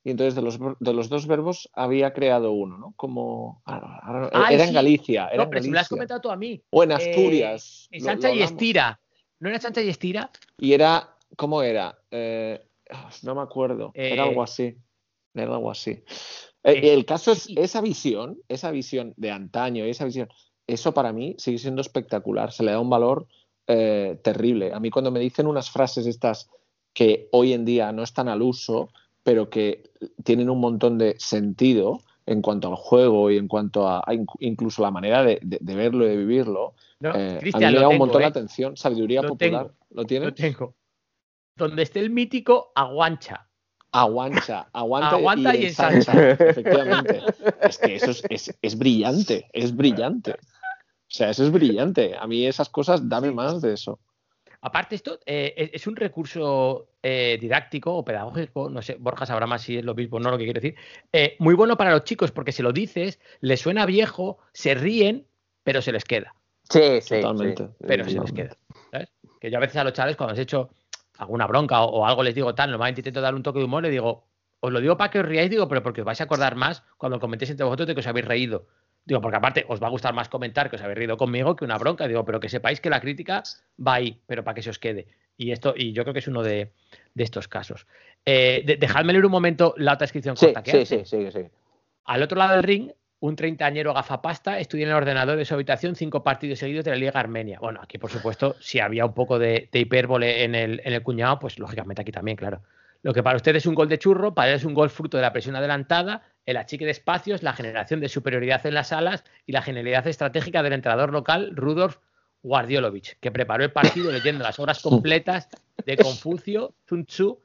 y entonces de los, de los dos verbos había creado uno, ¿no? Como... Ay, era en sí. Galicia. Era No, en pero si me lo has Galicia. comentado tú a mí. O en Eh, Asturias. lo- lo ensancha y hablamos. estira. ¿No era ensancha y estira? Y era... ¿Cómo era? Eh, no me acuerdo. Era Eh, algo así. Era algo así. Eh, eh, el caso es sí. esa visión, esa visión de antaño, esa visión, eso para mí sigue siendo espectacular. Se le da un valor eh, terrible. A mí cuando me dicen unas frases estas que hoy en día no están al uso, pero que tienen un montón de sentido en cuanto al juego y en cuanto a, a inc- incluso la manera de, de- de verlo y de vivirlo, No, eh, a mí Cristian, me lo llama un tengo, montón la ¿eh? atención. Sabiduría Lo popular. tengo. ¿Lo tienes? Lo tengo. Donde esté el mítico aguancha. Aguancha, aguanta Aguanta y y ensancha, ensancha. efectivamente. Es que eso es, es, es brillante, es brillante. O sea, eso es brillante. A mí esas cosas, dame más de eso. Aparte, esto eh, es- es un recurso eh, didáctico o pedagógico, no sé, Borja sabrá más si es lo mismo o no lo que quiero decir, eh, muy bueno para los chicos porque se lo dices, les suena viejo, se ríen, pero se les queda. Sí, sí, Totalmente. sí. Pero se les queda. ¿Sabes? Que yo a veces a los chavales, cuando os he hecho alguna bronca o, o algo, les digo tal, normalmente intento dar un toque de humor, le digo, os lo digo para que os riáis, digo, pero porque os vais a acordar más cuando comentéis entre vosotros de que os habéis reído. Digo, porque aparte os va a gustar más comentar que os habéis reído conmigo que una bronca. Digo, pero que sepáis que la crítica va ahí, pero para que se os quede. Y esto, y yo creo que es uno de, de estos casos. Eh, de- dejadme leer un momento la otra descripción Sí, corta que sí, hace. sí, sí, sí. Al otro lado del ring, un treintañero gafapasta estudia en el ordenador de su habitación cinco partidos seguidos de la Liga Armenia. Bueno, aquí, por supuesto, si había un poco de, de hipérbole en el, en el cuñado, pues lógicamente aquí también, claro. Lo que para usted es un gol de churro, para él es un gol fruto de la presión adelantada, el achique de espacios, la generación de superioridad en las alas y la genialidad estratégica del entrenador local, Rudolf Guardiolovich, que preparó el partido leyendo las obras completas de Confucio, Sun Tzu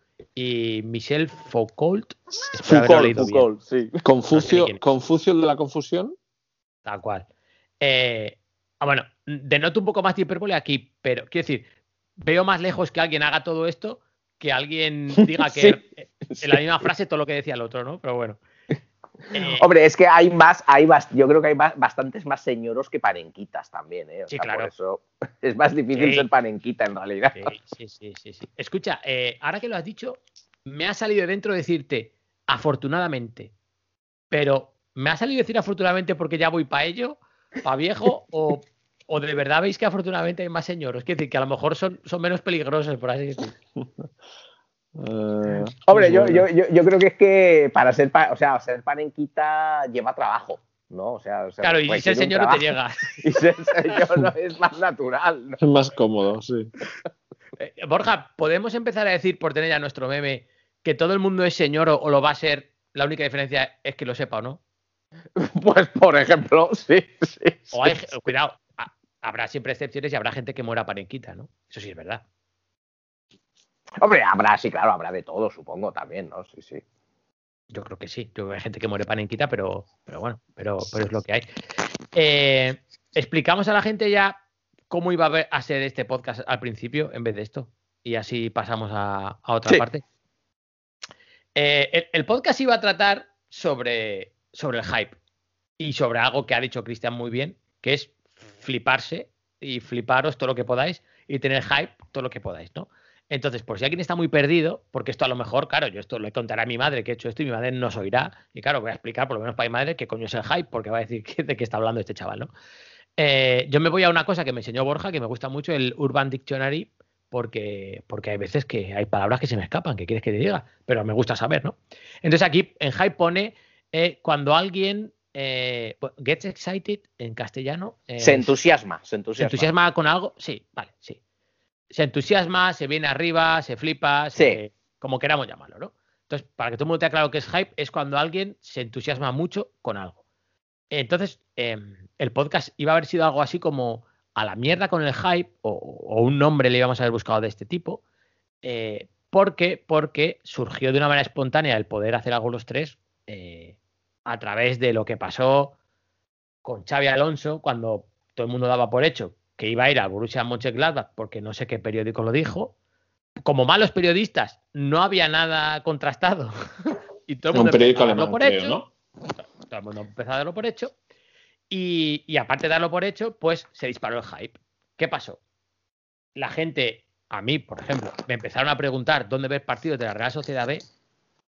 y Michel Foucault. Espero haberlo Foucault, leído bien. Foucault, sí. Confucio, No sé ni quién es. Confucio de la confusión. Tal cual. Eh, ah, bueno, denoto un poco más de hipérbole aquí, pero quiero decir, veo más lejos que alguien haga todo esto que alguien diga que Sí, en sí. la misma frase todo lo que decía el otro, ¿no? Pero bueno. Eh, Hombre, es que hay más, hay bas- yo creo que hay ba- bastantes más señoros que panenquitas también, ¿eh? O Sí, sea, claro. por eso es más difícil Sí. ser panenquita en realidad. sí, sí, sí, sí, sí. Escucha, eh, ahora que lo has dicho, me ha salido de dentro decirte afortunadamente, pero ¿me ha salido decir afortunadamente porque ya voy para ello, para viejo, o, o de verdad veis que afortunadamente hay más señoros? Quiere decir que a lo mejor son, son menos peligrosos, por así decirlo. Eh, Hombre, es yo, buena. yo, yo, yo creo que es que para ser, pa- o sea, ser panenquita lleva trabajo, ¿no? O sea, o sea, Claro, y requiere ser un señor no te trabajo. llega. Y ser señor no es más natural, ¿no? Es más cómodo, sí. Eh, Borja, ¿podemos empezar a decir, por tener ya nuestro meme, que todo el mundo es señor o, o lo va a ser? La única diferencia es que lo sepa o no. Pues, por ejemplo, sí, sí. O hay, sí. cuidado, ha- habrá siempre excepciones y habrá gente que muera panenquita, ¿no? Eso sí es verdad. Hombre, habrá, sí, claro, habrá de todo, supongo, también, ¿no? Sí, sí. Yo creo que sí. Yo creo que hay gente que muere panenquita, pero, pero bueno, pero, pero es lo que hay. Eh, explicamos a la gente ya cómo iba a, ver- a ser este podcast al principio en vez de esto. Y así pasamos a, a otra Sí. parte. Eh, el, el podcast iba a tratar sobre, sobre el hype y sobre algo que ha dicho Cristian muy bien, que es fliparse y fliparos todo lo que podáis y tener hype todo lo que podáis, ¿no? Entonces, por si alguien está muy perdido, porque esto a lo mejor, claro, yo esto le contaré a mi madre que he hecho esto y mi madre nos oirá. Y claro, voy a explicar por lo menos para mi madre qué coño es el hype, porque va a decir que, de qué está hablando este chaval, ¿no? Eh, yo me voy a una cosa que me enseñó Borja, que me gusta mucho, el Urban Dictionary, porque, porque hay veces que hay palabras que se me escapan, que quieres que te diga, pero me gusta saber, ¿no? Entonces aquí en hype pone eh, cuando alguien eh, gets excited en castellano. Eh, Se entusiasma, se ¿Se entusiasma. entusiasma con algo? Sí, vale, sí. Se entusiasma, se viene arriba, se flipa, se- Sí. como queramos llamarlo, ¿no? Entonces, para que todo el mundo tenga claro que es hype, es cuando alguien se entusiasma mucho con algo. Entonces, eh, el podcast iba a haber sido algo así como a la mierda con el hype, o, o un nombre le íbamos a haber buscado de este tipo, eh, porque, porque surgió de una manera espontánea el poder hacer algo los tres eh, a través de lo que pasó con Xavi Alonso cuando todo el mundo daba por hecho que iba a ir al Borussia Mönchengladbach porque no sé qué periódico lo dijo. Como malos periodistas, no había nada contrastado y todo el Un mundo periódico empezó a darlo alemán, por creo, hecho. ¿no? Todo el mundo empezó a darlo por hecho y, y aparte de darlo por hecho, pues se disparó el hype. ¿Qué pasó? La gente, a mí, por ejemplo, me empezaron a preguntar dónde ver partidos de la Real Sociedad B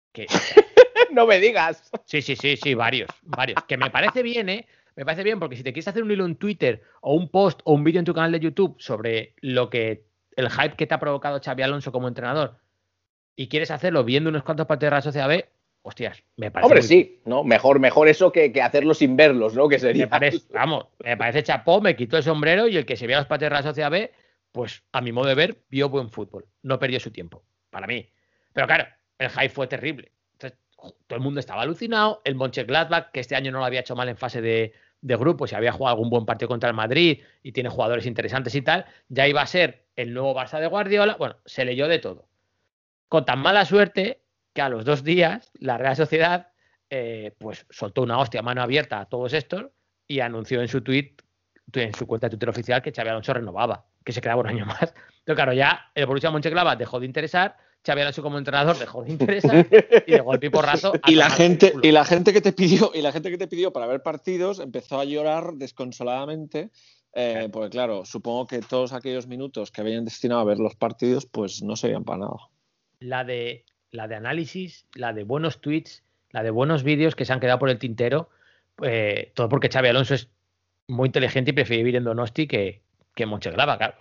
Que, no me digas. Sí, sí, sí, sí, varios, varios. Que me parece bien, ¿eh? Me parece bien porque si te quieres hacer un hilo en Twitter o un post o un vídeo en tu canal de YouTube sobre lo que el hype que te ha provocado Xabi Alonso como entrenador y quieres hacerlo viendo unos cuantos partidos de la Sociedad B, hostias, me parece Hombre, muy sí, ¿no? Mejor, mejor eso que, que hacerlo sin verlos, ¿no? Que sería. Me parece, vamos, me parece chapó, me quitó el sombrero y el que se vea los partidos de la Sociedad B, pues a mi modo de ver, vio buen fútbol. No perdió su tiempo, para mí. Pero claro, el hype fue terrible. Entonces, todo el mundo estaba alucinado. El Mönchengladbach, que este año no lo había hecho mal en fase de, de grupos y había jugado algún buen partido contra el Madrid y tiene jugadores interesantes y tal, ya iba a ser el nuevo Barça de Guardiola. Bueno, se leyó de todo. Con tan mala suerte que a los dos días la Real Sociedad eh, pues soltó una hostia a mano abierta a todos estos y anunció en su tweet, en su cuenta de Twitter oficial, que Xabi Alonso renovaba, que se quedaba un año más. Entonces, claro, ya el Borussia Mönchengladbach dejó de interesar, Xabi Alonso como entrenador dejó de interesar y de golpe y porrazo. Y la gente, y la gente que te pidió, y la gente que te pidió para ver partidos empezó a llorar desconsoladamente. Eh, porque claro, supongo que todos aquellos minutos que habían destinado a ver los partidos, pues no serían para nada. La de, la de análisis, la de buenos tweets, la de buenos vídeos que se han quedado por el tintero, eh, todo porque Xabi Alonso es muy inteligente y prefiere vivir en Donosti que, que en Mönchengladbach, claro.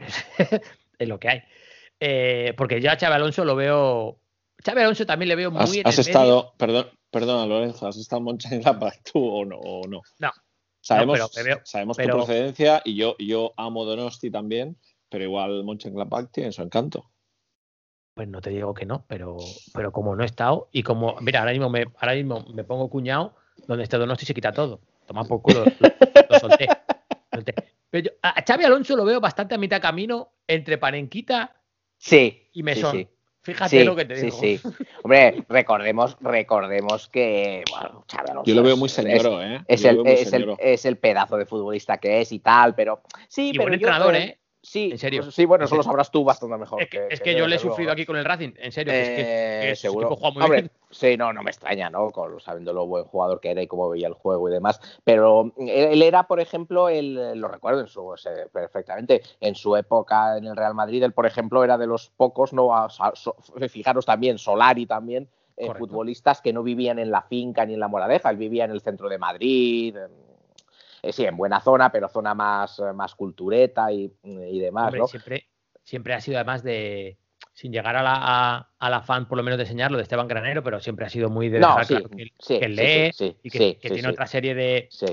Es lo que hay. Eh, porque yo a Xabi Alonso lo veo... Xabi Alonso también le veo muy ¿Has, en has el estado, medio. perdón, perdona Lorenzo, ¿has estado en Mönchengladbach tú o no? O no? No. Sabemos, no, pero veo, sabemos pero... tu procedencia y yo, yo amo Donosti también, pero igual Mönchengladbach tiene su encanto. Pues no te digo que no, pero, pero como no he estado y como, mira, ahora mismo me, ahora mismo me pongo cuñado, donde esté Donosti se quita todo. Toma por culo, lo, lo solté. Lo solté. Pero yo, a Xabi Alonso lo veo bastante a mitad camino entre Panenquita sí, y Mesón. Sí, sí. Fíjate sí, lo que te digo. Sí, sí. Hombre, recordemos, recordemos que bueno, Xabi Alonso yo lo veo muy señoro, es, ¿eh? Es el, es, el, es el pedazo de futbolista que es y tal, pero sí, y pero buen yo, entrenador, eh, ¿eh? Sí, en serio. Pues, sí, bueno, eso lo sabrás tú bastante mejor. Es que, que, es que que yo le he luego, sufrido ¿no? aquí con el Racing, en serio, eh, que es que, que seguro. Juega muy Hombre, bien. sí, no, no me extraña, ¿no? Con, sabiendo lo buen jugador que era y cómo veía el juego y demás. Pero él, él era, por ejemplo, el, lo recuerdo en su, o sea, perfectamente, en su época en el Real Madrid, él, por ejemplo, era de los pocos, no, a, a, so, fijaros también, Solari también, eh, futbolistas que no vivían en la finca ni en la Moraleja, él vivía en el centro de Madrid. Eh, sí, en buena zona, pero zona más, más cultureta y, y demás, Hombre, ¿no? Siempre, siempre ha sido además de, sin llegar a la, a, a la fan por lo menos de enseñarlo, de Esteban Granero, pero siempre ha sido muy de dejar no, sí, claro que, sí, que lee sí, sí, y que, sí, que sí, tiene sí, otra serie de, sí.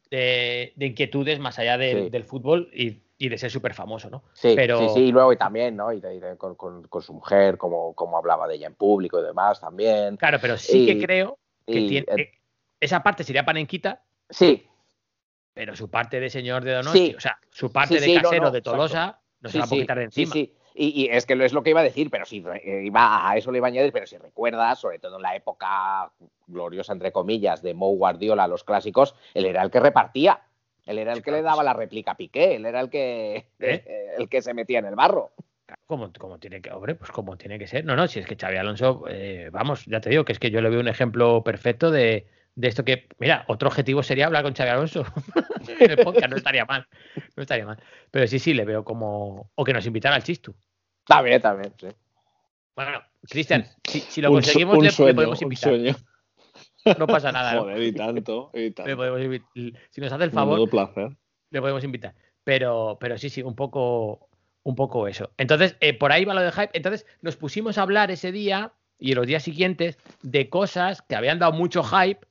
de, de inquietudes más allá del, sí. del fútbol y, y de ser súper famoso, ¿no? Sí, pero... sí, sí, y luego y también, ¿no? Y, de, y de, con, con, con su mujer, como, como hablaba de ella en público y demás también. Claro, pero sí y, que creo que y, tiene... eh, esa parte sería Panenquita. Sí. Pero su parte de señor de Donosti, sí. o sea, su parte sí, de sí, casero no, no, de Tolosa, exacto. no sí, se la puede sí, quitar de encima. Sí, sí. Y, y es que es lo que iba a decir, pero sí, iba a eso le iba a añadir, pero si recuerdas, sobre todo en la época gloriosa, entre comillas, de Mo Guardiola, los clásicos, él era el que repartía, él era el que le daba la réplica a Piqué, él era el que, ¿Eh? el que se metía en el barro. Como, como tiene que, hombre, pues como tiene que ser. No, no, si es que Xabi Alonso, eh, vamos, ya te digo que es que yo le veo un ejemplo perfecto de, de esto que, mira, otro objetivo sería hablar con Xabi Alonso en el podcast, no estaría mal, no estaría mal. Pero sí, sí, le veo como, o que nos invitara al Chistu. También, también, sí. Bueno, Cristian, si, si lo un, conseguimos, un le, sueño, le podemos invitar. Un sueño. No pasa nada, ¿no? Joder, y tanto, y tanto. Le podemos invitar. Si nos hace el favor, Menudo placer. Le podemos invitar. Pero, pero sí, sí, un poco, un poco eso. Entonces, eh, por ahí va lo de hype. Entonces, nos pusimos a hablar ese día y en los días siguientes de cosas que habían dado mucho hype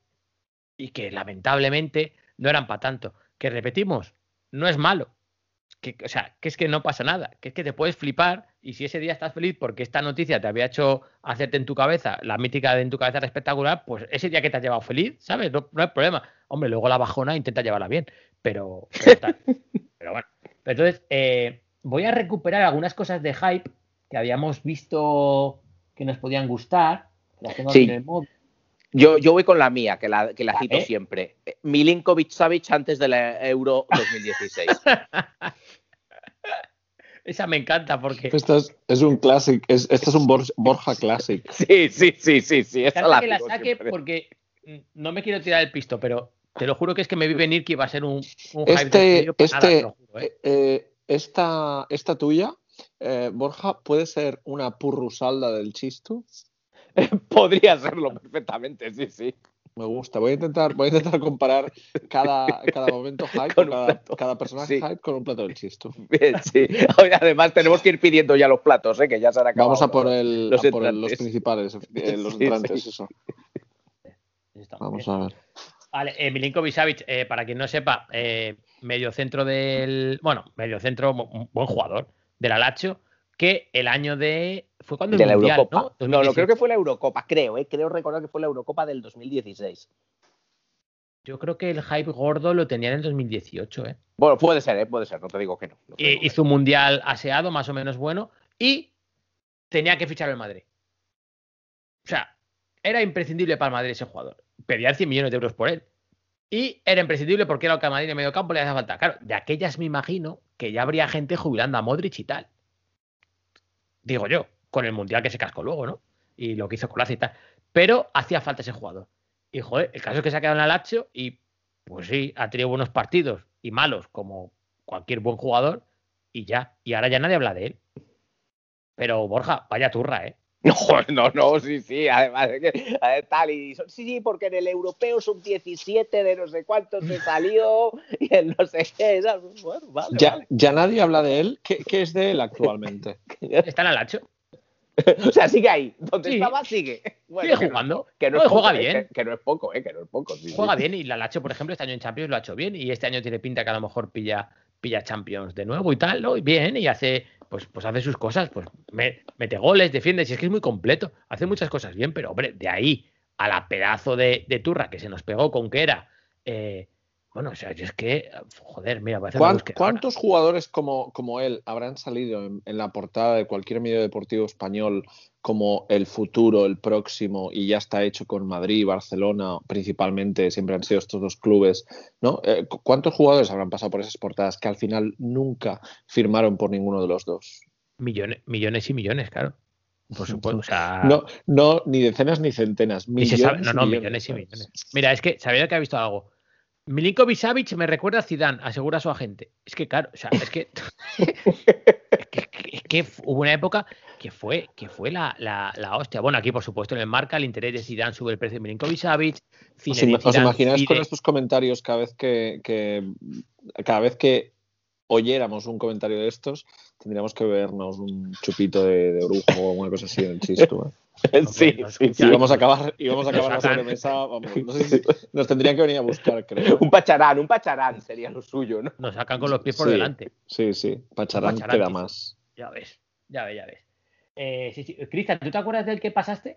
y que lamentablemente no eran para tanto. Que repetimos, no es malo. Que, o sea, que es que no pasa nada. Que es que te puedes flipar y si ese día estás feliz porque esta noticia te había hecho hacerte en tu cabeza, la mítica de en tu cabeza era espectacular, pues ese día que te has llevado feliz, ¿sabes? No, no hay problema. Hombre, luego la bajona intenta llevarla bien. Pero, pero tal. Pero bueno. Entonces, eh, voy a recuperar algunas cosas de hype que habíamos visto que nos podían gustar. Las tengo sí. aquí en el móvil. Yo, yo voy con la mía, que la, que la cito ¿Eh? siempre. Milinkovic-Savic antes de la Euro dos mil dieciséis. Esa me encanta porque... Esto es, es un clásico, es, esto es un Borja Classic. Sí, sí, sí, sí, sí. Esa la que la saque siempre. Porque no me quiero tirar el pisto, pero te lo juro que es que me vi venir que iba a ser un, un este, hype de este, nada, te lo juro, ¿eh? Eh, esta, esta tuya, eh, Borja, ¿puede ser una purrusalda del Chistu? Podría serlo perfectamente, sí, sí. Me gusta. Voy a intentar, voy a intentar comparar cada, cada momento hype Con o un cada, plato. cada personaje Sí. hype con un plato del Chistu. Bien, sí. Además, tenemos que ir pidiendo ya los platos, ¿eh? Que ya se han acabado. Vamos a por, los, el, los a por el- los entrantes. principales, eh, los Sí, entrantes, sí. eso. Está Vamos bien. a ver. Vale, eh, Milinkovic-Savic, eh, para quien no sepa, eh, mediocentro del. Bueno, mediocentro, un buen jugador del Lazio, que el año de. Fue cuando el De la Mundial, Eurocopa. ¿no? No, dos mil no, dieciocho. creo que fue la Eurocopa, creo, ¿eh? Creo recordar que fue la Eurocopa del dos mil dieciséis. Yo creo que el hype gordo lo tenía en el dos mil dieciocho, ¿eh? Bueno, puede ser, ¿eh? Puede ser, no te digo que no. no te Y digo que hizo un mundial aseado, más o menos bueno, y tenía que fichar el Madrid. O sea, era imprescindible para el Madrid ese jugador. Pedían cien millones de euros por él. Y era imprescindible porque era lo que al Madrid en medio campo le hacía falta. Claro, de aquellas me imagino que ya habría gente jubilando a Modric y tal. Digo yo, con el mundial que se cascó luego, ¿no? Y lo que hizo Corazza y tal. Pero hacía falta ese jugador. Y joder, el caso es que se ha quedado en la Lazio y pues sí, ha tenido buenos partidos y malos como cualquier buen jugador y ya. Y ahora ya nadie habla de él. Pero Borja, vaya turra, ¿eh? No, no, no, sí, sí, además de que a ver, tal y sí, sí, porque en el europeo sub diecisiete de no sé cuántos se salió y el no sé qué, ¿sabes? Bueno, vale, Ya, vale. ya nadie habla de él. ¿Qué, qué es de él actualmente? Está en la Lazio. O sea, sigue ahí, donde Sí. estaba sigue. Bueno, Sigue que no- jugando. que no No, es poco, juega eh, bien. que, que no es poco, eh, que no es poco. Sí, Juega sí. bien y la Lazio, por ejemplo, este año en Champions lo ha hecho bien y este año tiene pinta que a lo mejor pilla, pilla Champions de nuevo y tal, ¿no? Y bien, y hace, pues, pues hace sus cosas, pues me- mete goles, defiende, si es que es muy completo, hace muchas cosas bien, pero hombre, de ahí a la pedazo de, de turra que se nos pegó con que era, eh, bueno, o sea, yo es que, joder, mira, voy a hacer una ¿Cuán- búsqueda ahora. ¿Cuántos jugadores como, como él habrán salido en, en la portada de cualquier medio deportivo español como el futuro, el próximo, y ya está hecho con Madrid y Barcelona, principalmente, siempre han sido estos dos clubes, ¿no? Eh, ¿cu- ¿Cuántos jugadores habrán pasado por esas portadas que al final nunca firmaron por ninguno de los dos? Millones, millones y millones, claro. Por supuesto, o sea, No, no, ni decenas ni centenas, ni millones se sabe, no, y no, millones, millones y ¿sabes? millones. Mira, es que sabía que ha visto algo. Milinkovic-Savic me recuerda a Zidane, asegura a su agente. Es que, claro, o sea, es que, es que, es que hubo una época que fue, que fue la, la, la hostia. Bueno, aquí, por supuesto, en el marca, el interés de Zidane sube el precio de Milinkovic-Savic. ¿Os, Zinedine ima- os Zidane imagináis con pide- estos comentarios cada vez que, que cada vez que oyéramos un comentario de estos, tendríamos que bebernos un chupito de, de orujo o alguna cosa así en el chistu, ¿eh? Sí, nos sí, Y sí. íbamos a acabar, íbamos a Nos acabar la sacan. sobremesa, vamos, no sé si nos tendrían que venir a buscar, creo. Un pacharán, un pacharán sería lo suyo, ¿no? Nos sacan con los pies por Sí, delante. Sí, sí, Pacharán Pacharán, queda tío. más. Ya ves, ya ves, ya ves. Eh, sí, sí. Cristian, ¿tú te acuerdas del que pasaste?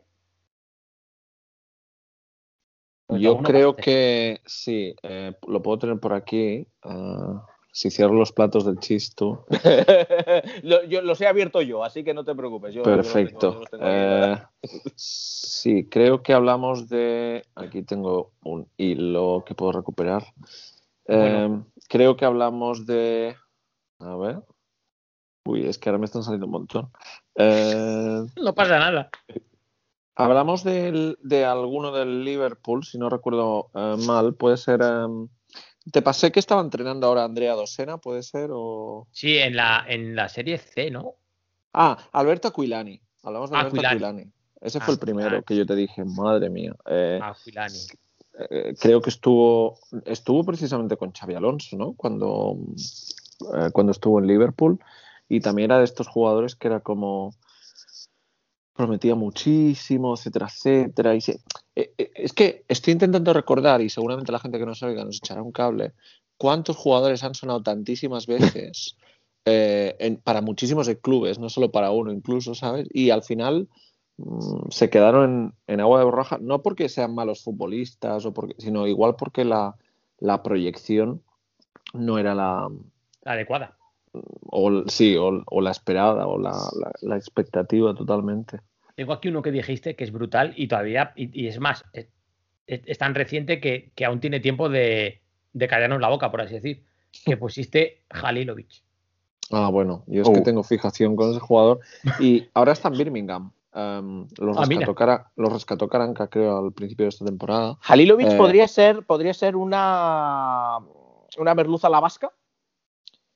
Pues Yo aún no creo pasaste. que sí, eh, lo puedo tener por aquí. ah, si cierro los platos del chistu. lo, yo, los he abierto yo, así que no te preocupes. Yo, yo los tengo- Perfecto. yo los tengo aquí. Eh, sí, creo que hablamos de. Aquí tengo un hilo que puedo recuperar. Eh, Bueno. Creo que hablamos de. A ver. Uy, es que ahora me están saliendo un montón. Eh, No pasa nada. hablamos del- de alguno del Liverpool, si no recuerdo eh, mal. Puede ser. eh, te pasé que estaba entrenando ahora Andrea Dosena, ¿puede ser? O... Sí, en la, en la serie C, ¿no? Ah, Alberto Aquilani. Hablamos de Ah, Alberto Aquilani. Aquilani. Ese Ah, fue el primero Aquilani. que yo te dije, madre mía. Eh, Aquilani. eh, creo que estuvo estuvo precisamente con Xabi Alonso, ¿no? Cuando, eh, cuando estuvo en Liverpool. Y también era de estos jugadores que era como prometía muchísimo, etcétera, etcétera. Y se, eh, eh, es que estoy intentando recordar, y seguramente la gente que nos oiga nos echará un cable, cuántos jugadores han sonado tantísimas veces eh, en, para muchísimos de clubes, no solo para uno incluso, ¿sabes? Y al final mmm, se quedaron en, en agua de borraja, no porque sean malos futbolistas, o porque, sino igual porque la, la proyección no era la... La adecuada. O, sí, o, o la esperada, o la, la, la expectativa totalmente. Tengo aquí uno que dijiste que es brutal y todavía, y, y es más, es, es tan reciente que, que aún tiene tiempo de, de callarnos la boca, por así decir, que pusiste Halilovic. Ah, bueno, yo es Uh. que tengo fijación con ese jugador y ahora está en Birmingham. Um, los, Ah, rescató mira. Cara, los rescató Caranca, creo, al principio de esta temporada. Halilovic Eh, podría ser, podría ser una, una merluza a la vasca.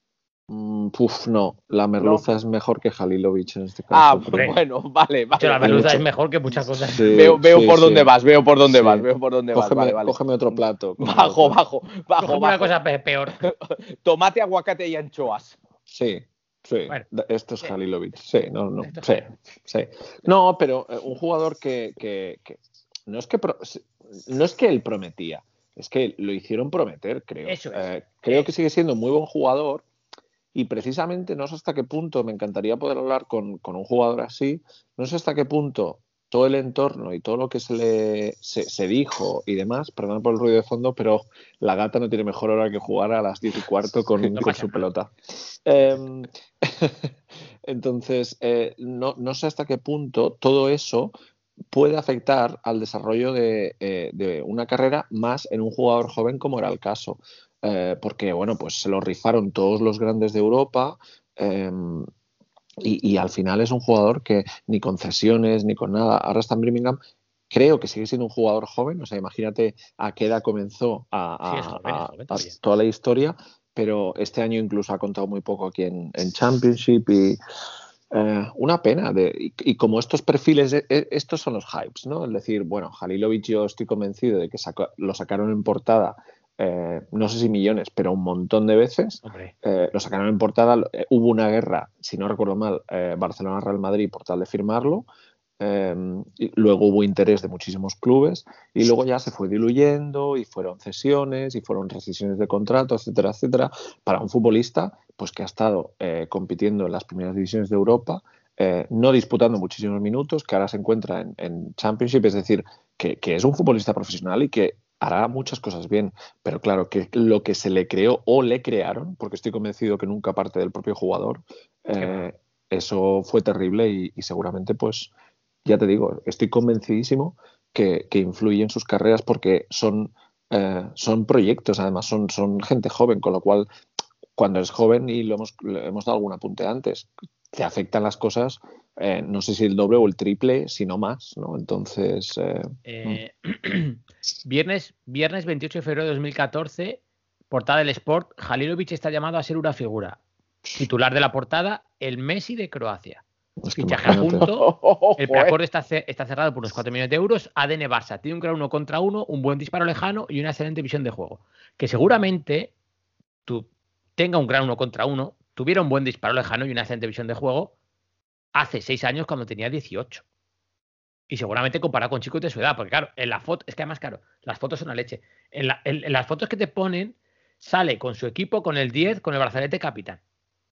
Mm, Puf, no, la merluza No. es mejor que Halilovic en este Ah, caso. hombre. bueno, vale, De hecho, la vale. merluza mucho- es mejor que muchas cosas. Sí, Veo, veo sí, por sí. dónde vas, veo por dónde Sí. vas, veo por dónde vas. Cógeme, Vale, vale. cógeme otro plato. cógeme Bajo, otro plato. bajo, bajo, Cógeme una bajo. cosa pe- peor. Tomate, aguacate y anchoas. Sí, sí. Bueno, Da- esto es sí. Halilovic. Sí, no, no. Esto es Sí, Halilovic. sí. No, pero eh, un jugador que, que- que- no es que pro- no es que él prometía, es que lo hicieron prometer, creo. Eso es. Eh, creo Eh. que sigue siendo muy buen jugador. Y precisamente no sé hasta qué punto, me encantaría poder hablar con, con un jugador así, no sé hasta qué punto todo el entorno y todo lo que se le se, se dijo y demás, perdón por el ruido de fondo, pero la gata no tiene mejor hora que jugar a las diez y cuarto con, No con pasa su nada. pelota. Eh, entonces, eh, no, no sé hasta qué punto todo eso puede afectar al desarrollo de, eh, de una carrera más en un jugador joven como era el caso. Eh, porque, bueno, pues se lo rifaron todos los grandes de Europa eh, y, y al final es un jugador que ni con cesiones ni con nada, ahora está en Birmingham, creo que sigue siendo un jugador joven, o sea, imagínate a qué edad comenzó a, a, Sí, es joven, es a, joven a todavía. toda la historia, pero este año incluso ha contado muy poco aquí en, en Championship y eh, una pena. De, y, y como estos perfiles, eh, estos son los hypes, ¿no? Es decir, bueno, Halilovic yo estoy convencido de que saco, lo sacaron en portada, eh, no sé si millones, pero un montón de veces. Hombre. Eh, lo sacaron en portada, eh, hubo una guerra, si no recuerdo mal, eh, Barcelona-Real Madrid por tal de firmarlo. Eh, y luego hubo interés de muchísimos clubes y luego ya se fue diluyendo y fueron cesiones y fueron rescisiones de contrato, etcétera, etcétera, para un futbolista pues que ha estado eh, compitiendo en las primeras divisiones de Europa, eh, no disputando muchísimos minutos, que ahora se encuentra en, en Championship, es decir, que, que es un futbolista profesional y que hará muchas cosas bien, pero claro, que lo que se le creó o le crearon, porque estoy convencido que nunca parte del propio jugador, eh, eso fue terrible y, y seguramente pues ya te digo, estoy convencidísimo que, que influye en sus carreras porque son, eh, son proyectos, además, son, son gente joven, con lo cual, cuando eres joven, y lo hemos, le hemos dado algún apunte antes, te afectan las cosas, eh, no sé si el doble o el triple, si no más, ¿no? Entonces... Eh, Eh, viernes, viernes veintiocho de febrero de dos mil catorce, portada del Sport, Halilovic está llamado a ser una figura. Titular de la portada, el Messi de Croacia. es que Fichaje a imagínate. punto. El Joder. preacuerdo está, ce- está cerrado por unos cuatro millones de euros. A D N Barça tiene un gran uno contra uno, un buen disparo lejano y una excelente visión de juego. Que seguramente tú tenga un gran uno contra uno, tuviera un buen disparo lejano y una excelente visión de juego hace seis años cuando tenía dieciocho. Y seguramente comparado con chicos de su edad, porque claro, en la foto, es que además, claro, las fotos son una leche. En, la- en- en las fotos que te ponen, sale con su equipo, con el diez, con el brazalete capitán.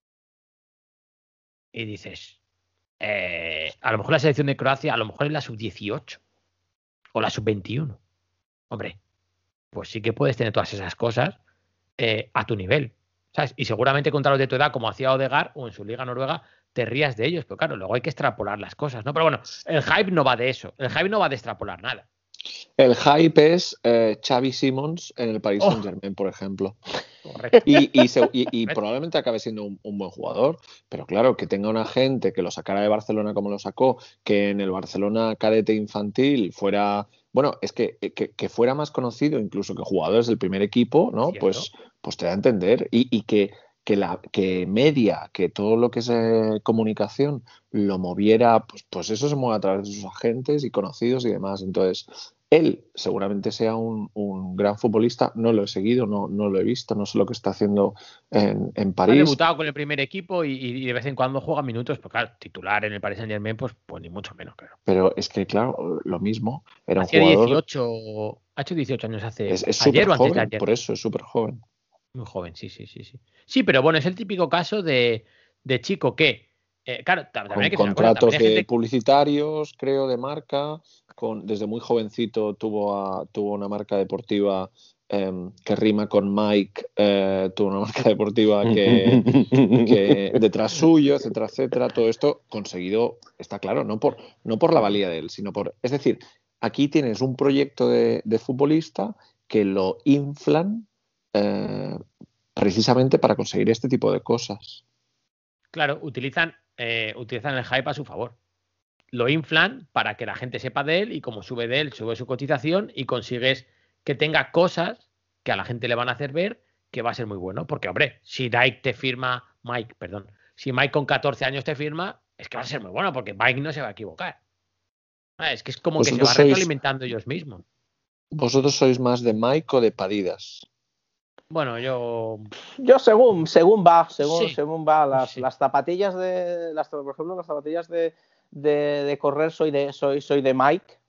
Y dices, eh, a lo mejor la selección de Croacia, a lo mejor es la sub dieciocho o la sub veintiuno. Hombre, pues sí que puedes tener todas esas cosas eh, a tu nivel, ¿sabes? Y seguramente contra los de tu edad, como hacía Odegaard o en su liga noruega, te rías de ellos, pero claro, luego hay que extrapolar las cosas, ¿no? Pero bueno, el hype no va de eso, el hype no va de extrapolar nada. El hype es eh, Xavi Simons en el Paris Oh. Saint-Germain, por ejemplo. Correcto. Y, y, se, y, y probablemente acabe siendo un, un buen jugador, pero claro, que tenga una gente que lo sacara de Barcelona como lo sacó, que en el Barcelona cadete infantil fuera, bueno, es que, que, que fuera más conocido incluso que jugadores del primer equipo, ¿no? Pues, pues te da a entender. Y, y que, que, la, que media, que todo lo que es eh, comunicación lo moviera, pues, pues eso se mueve a través de sus agentes y conocidos y demás. Entonces, él seguramente sea un, un gran futbolista, no lo he seguido, no, no lo he visto, no sé lo que está haciendo en, en Ha París. debutado con el primer equipo y, y de vez en cuando juega minutos, pero claro, titular en el Paris Saint Germain, pues, pues ni mucho menos, claro. Pero es que, claro, lo mismo, era Hacía un jugador... dieciocho, ha hecho dieciocho años hace Es, es ayer súper o antes de joven, ayer. por eso es súper joven. Muy joven, sí, sí, sí, sí. Sí, pero bueno, es el típico caso de, de chico que, eh, claro, también Con hay que decir una cosa, contratos también hay de gente... publicitarios, creo, de marca. Con, desde muy jovencito tuvo, a, tuvo una marca deportiva eh, que rima con Mike, eh, tuvo una marca deportiva que, que detrás suyo, etcétera, etcétera. Todo esto conseguido, está claro, no por, no por la valía de él, sino por... Es decir, aquí tienes un proyecto de, de futbolista que lo inflan eh, precisamente para conseguir este tipo de cosas. Claro, utilizan, eh, utilizan el hype a su favor. Lo inflan para que la gente sepa de él y como sube de él, sube su cotización y consigues que tenga cosas que a la gente le van a hacer ver que va a ser muy bueno. Porque, hombre, si Nike te firma Mike, perdón. Si Mike con catorce años te firma, es que va a ser muy bueno, porque Mike no se va a equivocar. Ah, es que es como que se va Vosotros sois- retroalimentando ellos mismos. ¿Vosotros sois más de Mike o de Padidas? Bueno, yo... Yo según, según va, según, Sí. según va, las, Sí. las zapatillas de, las, por ejemplo, las zapatillas de, de, de correr soy de, soy, soy de Mike,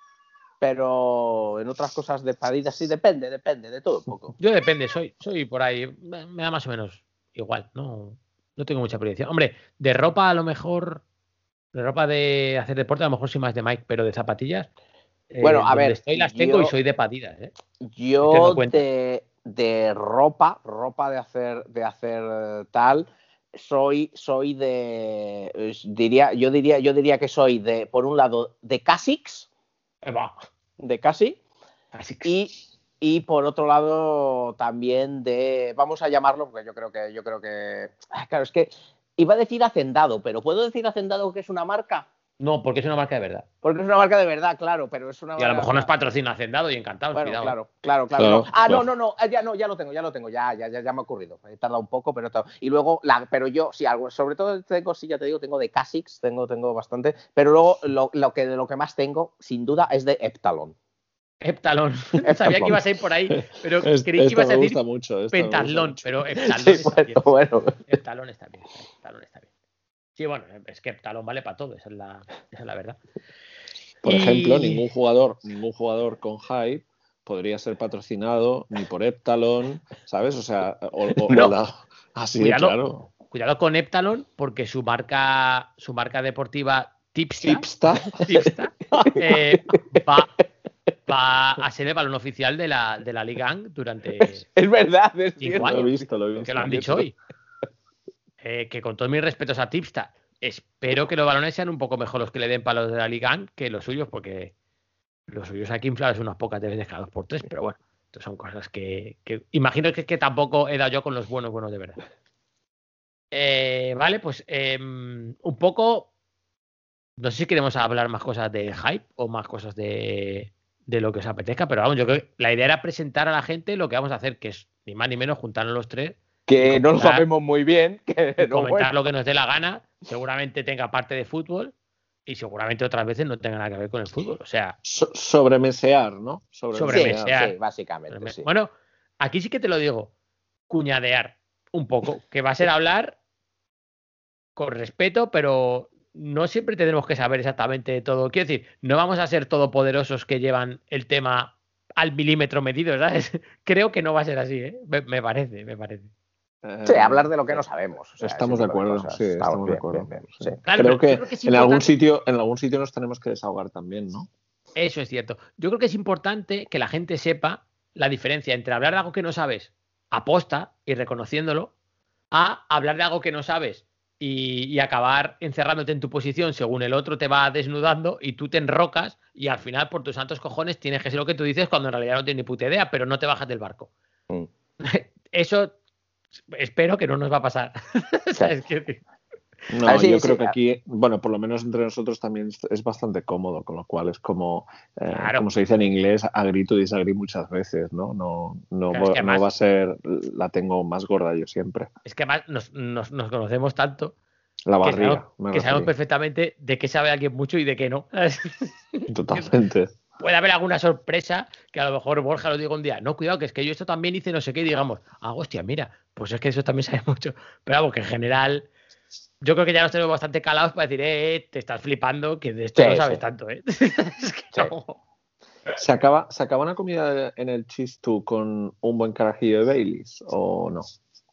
pero en otras cosas de Padidas sí, depende, depende, de todo un poco. Yo depende, soy, soy por ahí, me me da más o menos igual, no, no tengo mucha predicción. Hombre, de ropa a lo mejor, de ropa de hacer deporte a lo mejor soy más de Mike, pero de zapatillas, eh, Bueno, a donde ver, estoy las tengo yo- y soy de Padidas, ¿eh? Me estoy Yo dando cuenta. de, de ropa, ropa de hacer, de hacer eh, tal, soy, soy de, eh, diría, yo diría, yo diría que soy de, por un lado, de Casix, Eh, va, de Casi, así que- y, y por otro lado también de, vamos a llamarlo, porque yo creo que, yo creo que, ah, claro, es que iba a decir Hacendado, pero ¿puedo decir Hacendado que es una marca? No, porque es una marca de verdad. Porque es una marca de verdad, claro, pero es una Y a lo marca- mejor nos patrocina Hacendado y encantado, Bueno, cuidado. claro, claro, claro. Claro, no. Ah, claro. no, no, no, ya no, ya lo tengo, ya lo tengo, ya, ya, ya, ya me ha ocurrido. He tardado un poco, pero todo. Y luego, la, pero yo, sí, algo, sobre todo tengo, sí, ya te digo, tengo de Casix, tengo, tengo bastante, pero luego lo, lo que de lo que más tengo, sin duda, es de Eptalon. Heptalón. Sabía que ibas a ir por ahí, pero Es- creí que esta ibas a me decir gusta mucho. esta me gusta pentatlón, mucho. pero Heptalón Sí, está bien. bueno, bueno. Heptalón está bien. Heptalón está bien. Sí, bueno, es que Heptalón vale para todo, esa es la, esa es la verdad. Por Y- ejemplo, ningún jugador, ningún jugador con hype podría ser patrocinado ni por Eptalon, ¿sabes? O sea, o, o- No. o la- así, Cuidado. claro. Cuidado con Heptalon, porque su marca, su marca deportiva Tipsta, Tipsta. Tipsta, eh, va, va a ser el balón oficial de la, de la Liga A N durante Es verdad, es Cinco cierto. Lo he años. visto, lo he visto. que lo han dicho hoy. Eh, que con todos mis respetos a Tipsta, espero que los balones sean un poco mejor los que le den para los de la Liga A N que los suyos, porque los suyos hay que inflarlos unas pocas veces cada dos por tres, pero bueno, estas son cosas que, que imagino que, que tampoco he dado yo con los buenos, buenos de verdad. Eh, vale, pues eh, un poco, no sé si queremos hablar más cosas de hype o más cosas de, de lo que os apetezca, pero vamos, yo creo que la idea era presentar a la gente lo que vamos a hacer, que es ni más ni menos juntarnos los tres, Que y no lo comentar- sabemos muy bien. Que y no, comentar bueno. lo que nos dé la gana, seguramente tenga parte de fútbol y seguramente otras veces no tenga nada que ver con el fútbol, o sea, So- sobremesear, ¿no? Sobremesear. Sí, sí, básicamente, me- sí. bueno, aquí sí que te lo digo, cuñadear un poco, que va a ser hablar con respeto, pero no siempre tenemos que saber exactamente todo. Quiero decir, no vamos a ser todopoderosos que llevan el tema al milímetro medido, ¿sabes? Creo que no va a ser así, ¿eh? Me, me parece, me parece. Eh, Sí, hablar de lo que no sabemos. O sea, estamos ese de tipo acuerdo, cosas. sí, estamos de bien, acuerdo. bien, bien, Sí. sí. Claro, Creo pero que yo creo que es en algún importante- sitio, en algún sitio nos tenemos que desahogar también, ¿no? Eso es cierto. Yo creo que es importante que la gente sepa la diferencia entre hablar de algo que no sabes aposta y reconociéndolo a hablar de algo que no sabes y, y acabar encerrándote en tu posición según el otro te va desnudando y tú te enrocas y al final por tus santos cojones tienes que ser lo que tú dices cuando en realidad no tienes ni puta idea, pero no te bajas del barco. Mm. Eso espero que no nos va a pasar. ¿Sabes qué decir? No, A ver, sí, yo sí, creo que a- aquí, bueno, por lo menos entre nosotros también es- es bastante cómodo, con lo cual es como, eh, Claro. como se dice en inglés, agree to disagree muchas veces, ¿no? No, no, Claro, es va- que no además- va a ser, la tengo más gorda yo siempre. Es que además nos, nos, nos conocemos tanto La que barriga, sabemos, me que sabemos refería. perfectamente de qué sabe alguien mucho y de qué no. Totalmente. Puede haber alguna sorpresa que a lo mejor Borja lo diga un día. No, cuidado, que es que yo esto también hice no sé qué y digamos, ah, hostia, mira, pues es que eso también sabe mucho. Pero vamos, que en general, yo creo que ya nos tenemos bastante calados para decir, eh, te estás flipando, que de esto Sí, no sabes sí. tanto, ¿eh? Es que Sí. no. ¿Se acaba, ¿Se acaba una comida en el Chistu con un buen carajillo de Baileys o no?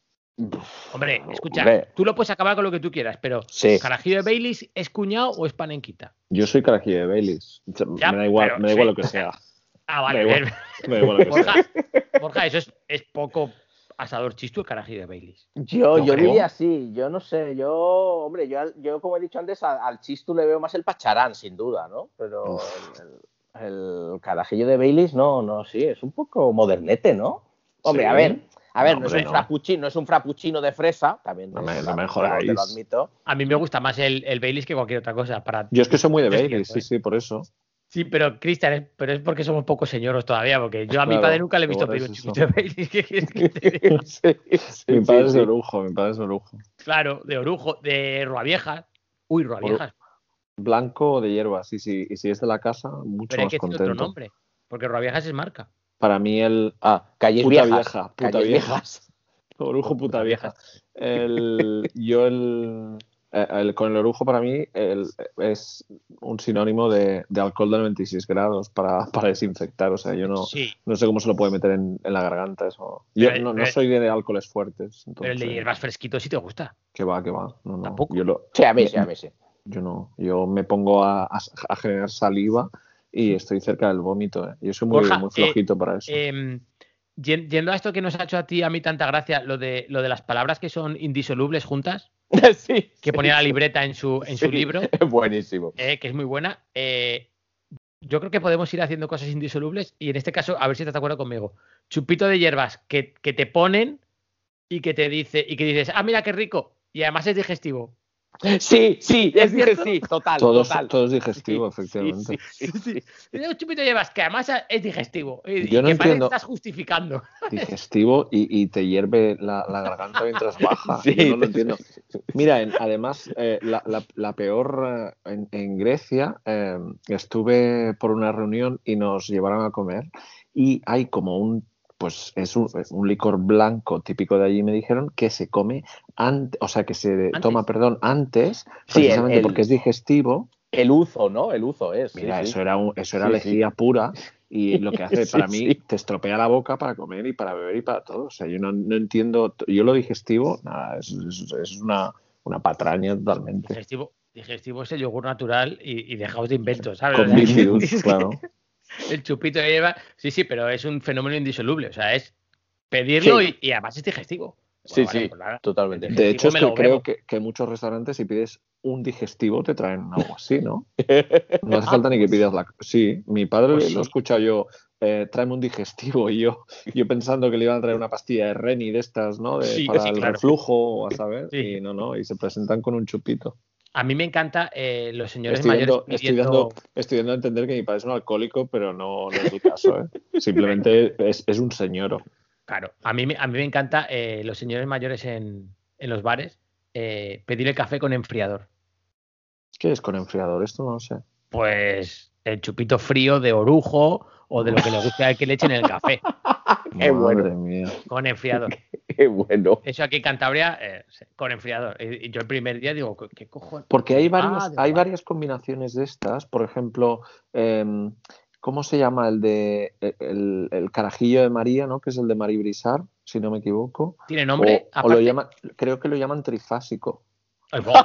Hombre, escucha, Hombre. tú lo puedes acabar con lo que tú quieras, pero Sí. ¿carajillo de Baileys es cuñado o es panenquita? Yo soy carajillo de Baileys. Ya, me da igual, pero me da igual sí. lo que sea. Ah, Me vale. da igual, bien. me da igual lo que Borja, sea. Borja, eso es, es poco asador chistu el carajillo de Baileys. Yo, No yo creo. diría sí, yo no sé, yo, hombre, yo, al- yo como he dicho antes, a- al Chistu le veo más el pacharán, sin duda, ¿no? Pero el, el- el carajillo de Baileys, no, no, sí, es un poco modernete, ¿no? Hombre, Sí. a ver, a ver, No, no, hombre, es un no. frappuccino, no es un frappuccino de fresa, también No me- te- no me te lo- jodáis. te lo admito. A mí me gusta más el, el Baileys que cualquier otra cosa. Para... Yo es que soy muy de Es Baileys, cierto, sí, ¿eh? sí, por eso. Sí, pero Cristian, es, pero es porque somos pocos señoros todavía, porque yo a mi Claro, padre nunca le he visto igual pedir es un eso. chupito de Baileys. ¿Qué quieres que te diga? Sí, sí, Mi padre sí, es de sí. Orujo, mi padre es de Orujo. Claro, de orujo, de Ruaviejas. Uy, Ruaviejas. Blanco o de hierbas, y si, y si es de la casa, mucho Pero hay más que decir otro contento. nombre, porque Ruaviejas es marca. Para mí el... Ah, calles puta viejas. vieja, puta calles vieja. viejas. Orujo puta, Puta vieja. El, yo el, el- con el orujo para mí el- es un sinónimo de, de alcohol de noventa y seis grados para, para desinfectar. O sea, yo no, Sí, no sé cómo se lo puede meter en, en la garganta eso. Yo Pero- no, no pero- soy de alcoholes fuertes. pero el de Entonces, hierbas fresquito sí te gusta. que va, que va. No, no. Tampoco. Yo, lo, Sí, a mí sí, a mí sí. yo no. Yo me pongo a, a, a generar saliva y estoy cerca del vómito. ¿eh? Yo soy muy, Borja, muy flojito para eso. Eh, yen- yendo a esto que nos ha hecho a ti, a mí tanta gracia, lo de, lo de las palabras que son indisolubles juntas, Sí, que sí, ponía la sí. libreta en su, en su Sí, libro, Buenísimo. eh, que es muy buena. eh, yo creo que podemos ir haciendo cosas indisolubles y en este caso, a ver si estás de acuerdo conmigo. Chupito de hierbas que, que te ponen y que te dice, y que dices, ah, mira qué rico, y además es digestivo. Sí, sí, ¿Es es dije cierto? sí, total, Todos, total. todo es digestivo, Sí, efectivamente. sí, sí, sí, sí. Un chupito de hierbas que además es digestivo y, Yo y no que parece que entiendo. estás justificando. Digestivo y, y te hierve la, la garganta mientras baja. Sí, Yo no lo te- entiendo. Mira, en- además, eh, la, la- la peor eh, en, en Grecia, eh, estuve por una reunión y nos llevaron a comer y hay como un, pues es un, es un licor blanco típico de allí, me dijeron, que se come antes, o sea, que se Antes. toma, perdón, antes, Sí, el- precisamente el- porque es digestivo. El uzo, ¿no? El uzo es. sí, Mira, sí. eso era, un, eso era Sí, lejía pura y lo que hace Sí, para mí sí. te estropea la boca para comer y para beber y para todo. O sea, yo no, no entiendo. Yo lo digestivo, nada, es, es- es una, una patraña totalmente. Digestivo, digestivo es el yogur natural y, y dejaos de inventos, ¿sabes? Con O sea, bifidus, es que claro. El chupito de hierba, sí, sí, pero es un fenómeno indisoluble. O sea, es pedirlo Sí. y, y además es digestivo. Sí, Bueno, vale, sí, pues nada. totalmente. El De hecho, es me que lo creo bebo. que, que muchos restaurantes, si pides un digestivo, te traen algo así, ¿no? No hace falta ni que pidas la. Sí, mi padre Pues lo sí. he escuchado yo. Eh, tráeme un digestivo y yo, yo pensando que le iban a traer una pastilla de Reni de estas, ¿no? De, Sí, para sí, el claro. reflujo o a saber. Sí. Y no, no, y se presentan con un chupito. A mí me encanta eh, los señores Estoy mayores dando, estoy, pidiendo... dando, estoy dando a entender que mi padre es un alcohólico, pero no, no es el caso, ¿eh? Simplemente es, es un señor. Claro, a mí, me- a mí me encanta eh, los señores mayores en, en los bares eh, pedir el café con enfriador. ¿Qué es con enfriador? Esto no lo sé. Pues el chupito frío de orujo o de lo que le guste al que le echen en el café Qué Madre bueno. mía. con enfriador. Qué bueno. Eso aquí en Cantabria eh, con enfriador. Y y yo el primer día digo, ¿qué, qué cojones? Porque hay, Ah, varios, digo, hay vale. varias combinaciones de estas. Por ejemplo, em, ¿cómo se llama el de el, el carajillo de María, ¿no? Que es el de Marie Brizard, si no me equivoco. ¿Tiene nombre? O, o lo aparte? llaman, creo que lo llaman trifásico. Ay, buah.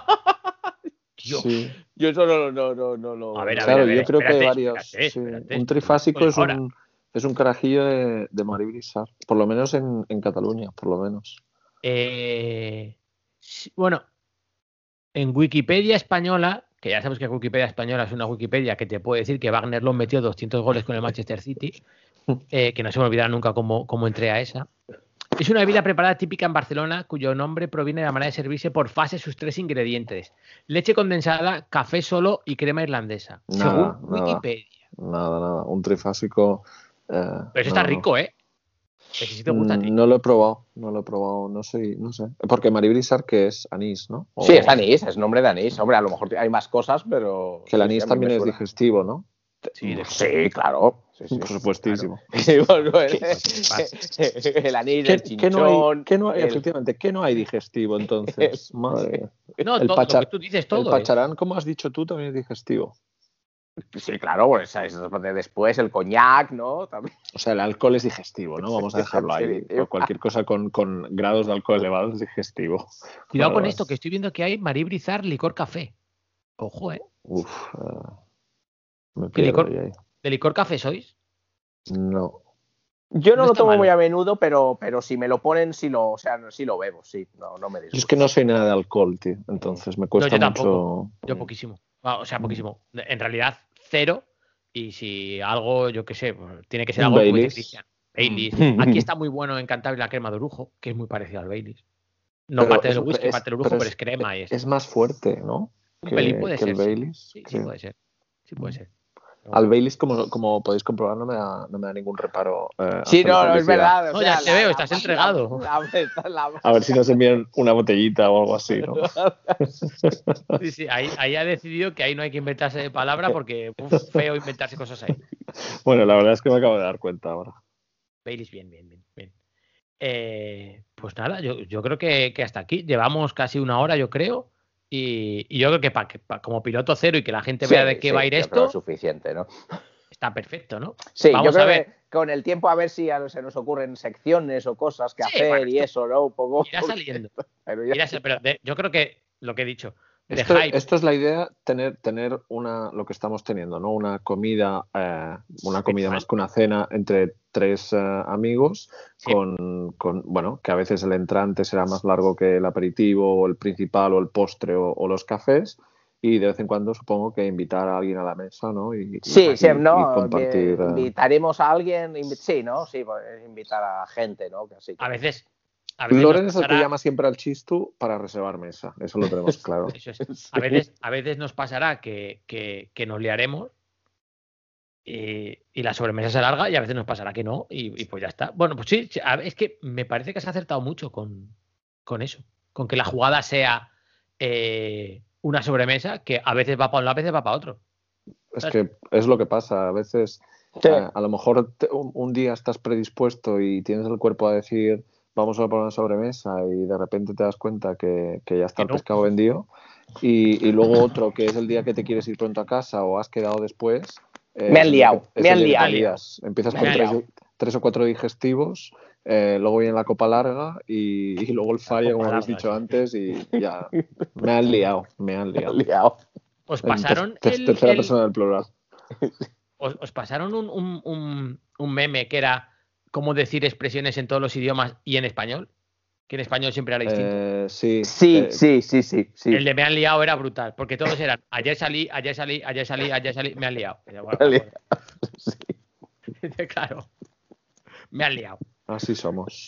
Tío. Sí. Yo eso no, no, no, no, no. A ver, a Claro, ver, a ver, yo creo que hay espérate, varios. espérate, sí. espérate, Un trifásico Oye, es ahora. un, es un carajillo de, de Marie Brizard, por lo menos en, en Cataluña, por lo menos. Eh, sí, bueno, en Wikipedia española, que ya sabemos que Wikipedia española es una Wikipedia que te puede decir que Wagner Love metió doscientos goles con el Manchester City, eh, que no se me olvidará nunca cómo, cómo entré a esa. Es una bebida preparada típica en Barcelona, cuyo nombre proviene de la manera de servirse por fase sus tres ingredientes: leche condensada, café solo y crema irlandesa. Nada, según nada. Wikipedia. Nada, nada. Un trifásico. eh, Pero eso no, está no. rico, ¿eh? Ese sí te gusta a ti. No lo he probado, no lo he probado, no sé, no sé. Porque Marie Brizard, que es anís, ¿no? O- Sí, es anís, es nombre de anís. Hombre, a lo mejor hay más cosas, pero. Que el sí, anís sí, a mí también me es suena. digestivo, ¿no? Sí, de- Sí, claro. Sí, sí. Por supuestísimo. Sí, bueno, el, ¿Qué? el anís, ¿Qué, el qué no hay, chinchón. qué no hay- el- efectivamente, ¿qué no hay digestivo entonces? Madre mía. No, El todo, pachar- lo que tú dices El todo. ¿eh? pacharán, como has dicho tú, también es digestivo. Sí, claro, pues eso es de después el coñac, ¿no? También. O sea, el alcohol es digestivo, ¿no? Vamos a dejarlo ahí. Definitivo. O cualquier cosa con, con grados de alcohol elevados es digestivo. Cuidado Vale, con vale. esto, que estoy viendo que hay Marie Brizard licor café. Ojo, ¿eh? Uf, eh, me ¿Qué pierdo licor? yo ahí. ¿De licor café sois? No. Yo no, No lo está tomo malo. muy a menudo, pero, pero si me lo ponen, sí lo, o sea, sí lo bebo, sí. No, no me Yo es disgusta. que no soy nada de alcohol, tío. Entonces me cuesta yo mucho. tampoco. Yo Mm. poquísimo. Ah, O sea, Mm. poquísimo. En realidad, cero. Y si algo, yo qué sé, pues, tiene que ser Un algo como dice Baileys. Cristian. Baileys. Mm. Aquí está muy bueno en Cantabria la crema de orujo, que es muy parecido al Baileys. No Pero parte es- del whisky, es- parte del orujo, pero pero es- es crema y es. Es más fuerte, ¿no? Un Que, pelín puede que el ser, sí. Baileys. Sí, sí creo. puede ser. Sí puede ser. Al Baileys, como, como podéis comprobar, no me da, no me da ningún reparo. Eh, Sí, hacer no, no, es publicidad. verdad. o No, sea, ya te la- veo, la- estás la- entregado. la- la- la- A ver si nos envían una botellita o algo así, ¿no? Sí, sí, ahí, ahí ha decidido que ahí no hay que inventarse de palabra porque es feo inventarse cosas ahí. Bueno, la verdad es que me acabo de dar cuenta ahora. Baileys, bien, bien, bien. bien. Eh, pues nada, yo, yo creo que, que hasta aquí. Llevamos casi una hora, yo creo. Y, y yo creo que, pa, que pa- como piloto cero y que la gente vea Sí, de qué sí, va a ir yo creo esto, es suficiente, ¿no? está perfecto, ¿no? Sí, Vamos yo creo a ver. que con el tiempo a ver si a- se nos ocurren secciones o cosas que Sí, hacer bueno, y esto eso, ¿no? Un poco. Irá saliendo. Pero ya- irá sal- pero de- yo creo que lo que he dicho, de Esto, hype. esto es la idea, tener, tener una, lo que estamos teniendo, ¿no? Una comida, eh, una comida más que una cena entre tres eh, amigos, Sí. con, con, bueno, que a veces el entrante será más largo que el aperitivo, o el principal, o el postre, o, o los cafés, y de vez en cuando supongo que invitar a alguien a la mesa, ¿no? Y, y- Sí, y- sí, y ¿no? compartir. Eh, eh, Invitaremos a alguien. invi- Sí, ¿no? Sí, pues, invitar a gente, ¿no? Que así que- A veces. A veces Loren nos es el que pasará- llama siempre al Chistu para reservar mesa, eso lo tenemos claro. Eso es. A veces, a veces nos pasará que, que, que nos liaremos y, y la sobremesa se alarga y a veces nos pasará que no y, y pues ya está. Bueno, pues sí, sí, a ver, es que me parece que has acertado mucho con, con eso, con que la jugada sea eh, una sobremesa que a veces va para un lado, a veces va para otro. Es que es lo que pasa, a veces Sí. eh, a lo mejor te- un, un día estás predispuesto y tienes el cuerpo a decir vamos a poner una sobremesa y de repente te das cuenta que, que ya está Que el no. pescado vendido y, y luego otro que es el día que te quieres ir pronto a casa o has quedado después. eh, Me han es el liado, que- es me el han día que te liado. lías. Empiezas Me con han tres, liado. tres o cuatro digestivos, eh, luego viene la copa larga y, y luego el faria, copa como habéis larga, dicho sí. antes, y ya me han liado, me han Me liado. han liado. Os En pasaron ter- ter- el, tercera el- persona del plural. os, os pasaron un, un, un, un meme que era cómo decir expresiones en todos los idiomas y en español, que en español siempre era distinto. Eh, sí, Sí, eh, sí, sí, sí, sí. El de me han liado era brutal, porque todos eran ayer salí, ayer salí, ayer salí, ayer salí, me han liado. Y yo, bueno, Me han bueno. Sí. Dice, claro, me han liado. así somos.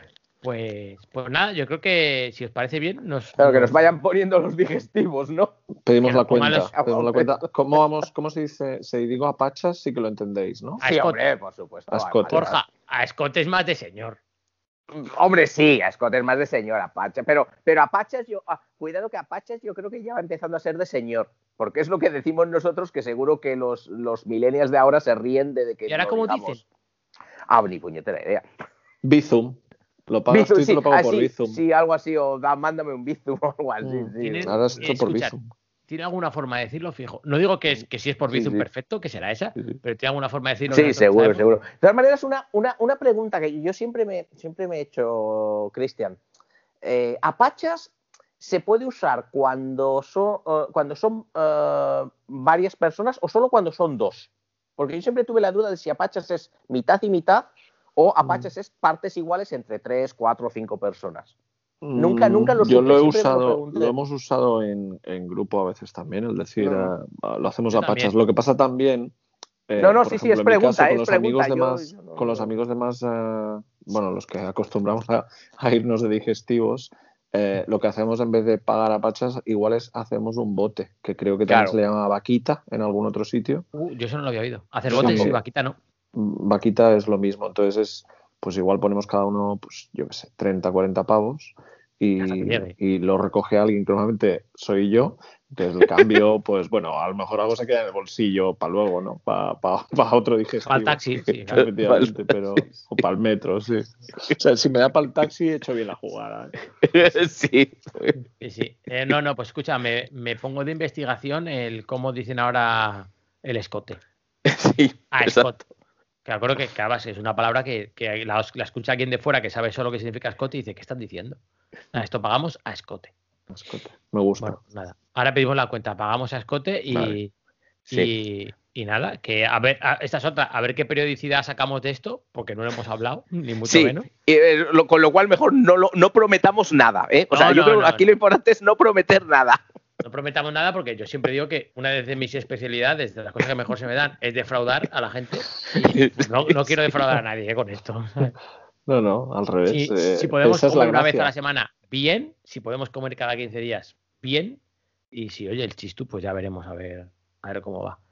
Pues, pues nada, yo creo que si os parece bien, nos. Claro, que nos vayan poniendo los digestivos, ¿no? Pedimos Que la nos pongan cuenta. los- pedimos la cuenta. ¿Cómo vamos? ¿Cómo se dice? Si digo a pachas, sí que lo entendéis, ¿no? A Sí, Scott. hombre, por supuesto. A Scott. además. Borja, a Scott es más de señor. Hombre, sí, a Scott es más de señor, Apache. Pero, pero Apachas, yo, ah, cuidado que Apachas yo creo que ya va empezando a ser de señor. Porque es lo que decimos nosotros, que seguro que los, los millennials de ahora se ríen de, de que. ¿Y ahora lo cómo digamos. dicen? Ah, ni puñetera idea. Bizum. Lo pagas Bizum, tú y te sí, lo pago ah, por sí, Bizum. sí, algo así, o da, mándame un Bizum o algo así. Mm, sí. tienen- Ahora es hecho por Escuchad, Bizum. ¿Tiene alguna forma de decirlo fijo? No digo que, es, que si es por Sí, Bizum sí. perfecto, que será esa, Sí, sí. pero tiene alguna forma de decirlo. Sí, nosotros seguro, sabemos. seguro. De todas maneras, una, una, una pregunta que yo siempre me, siempre me he hecho, Cristian. Eh, ¿Apachas se puede usar cuando son, eh, cuando son eh, varias personas o solo cuando son dos? Porque yo siempre tuve la duda de si Apachas es mitad y mitad o Apachas es partes iguales entre tres, cuatro o cinco personas. Nunca- nunca lo Yo supe, lo he siempre me lo usado, pregunté. lo hemos usado en, en grupo a veces también, el decir, No. eh, lo hacemos Yo a pachas. también. Lo que pasa también. eh, No, no, por sí, sí, ejemplo, es en mi pregunta, caso, con es los pregunta, amigos de yo- más, yo no- con los amigos de más, eh, bueno, los que acostumbramos a, a irnos de digestivos, eh, lo que hacemos en vez de pagar a pachas, igual es hacemos un bote, que creo que también Claro. se le llama vaquita en algún otro sitio. Uh, yo eso no lo había oído. Hacer Sí. botes y vaquita no. Vaquita es lo mismo, entonces es, pues igual ponemos cada uno, pues yo qué sé, treinta, cuarenta pavos y, Hasta que llegue. y lo recoge alguien que normalmente soy yo, entonces el cambio, pues bueno, a lo mejor algo se queda en el bolsillo para luego, ¿no? Para pa, pa otro digestivo. Para el taxi, sí, claro. Efectivamente, pero, o para el metro, sí. O sea, si me da para el taxi, he hecho bien la jugada. ¿eh? sí. Sí, sí. Eh, no, no, pues escucha, me, me pongo de investigación el cómo dicen ahora el escote. sí. A exacto. Scott. Que acuerdo que, que además es una palabra que, que la, la escucha alguien de fuera que sabe solo qué significa escote y dice, ¿qué están diciendo? Nada, esto pagamos a escote. Escote. Me gusta. Bueno, nada. Ahora pedimos la cuenta, pagamos a escote y, Vale. Sí. y, y nada, que a ver, a- esta es otra, a ver qué periodicidad sacamos de esto, porque no lo hemos hablado, ni mucho Sí, menos. eh, lo- con lo cual mejor no, lo- no prometamos nada. ¿eh? O No, sea, yo no, creo que no, aquí no. lo importante es no prometer nada. No prometamos nada porque yo siempre digo que una de mis especialidades, de las cosas que mejor se me dan, es defraudar a la gente. Y no, no quiero defraudar a nadie eh, con esto. No, no, al revés. Si, eh, si podemos esa es la comer una vez gracia. a la semana, bien. Si podemos comer cada quince días, bien. Y si oye el chistu, pues ya veremos a ver, a ver cómo va.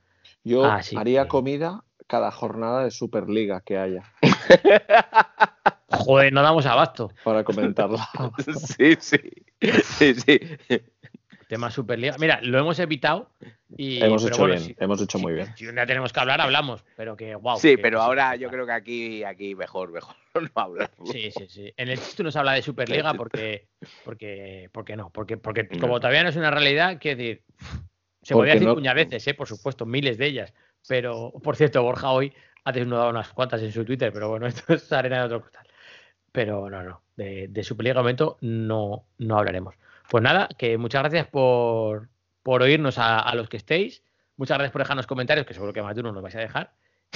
Yo Ah, sí, haría sí. comida cada jornada de Superliga que haya Joder, no damos abasto. para comentarla. Sí, sí. Sí, sí. Tema Superliga. Mira, lo hemos evitado. Y, Hemos pero hecho bueno, bien, si, hemos hecho si- muy bien. si un día tenemos que hablar, hablamos. Pero que, wow. Sí, que, pero que sí, ahora que yo total. creo que aquí, aquí mejor, mejor no hablarlo. Sí, sí, sí. En el Chistu nos habla de Superliga porque, porque, porque no, porque, porque No. como todavía no es una realidad, quiero decir, se Porque podría decir no- puñaveces, ¿eh? Por supuesto, miles de ellas. Pero, por cierto, Borja hoy ha desnudado unas cuantas en su Twitter, pero bueno, esto es arena de otro costal. Pero no, no, de, de Superliga de momento no, no hablaremos. Pues nada, que muchas gracias por, por oírnos a, a los que estéis. Muchas gracias por dejarnos comentarios, que seguro que más de uno nos vais a dejar.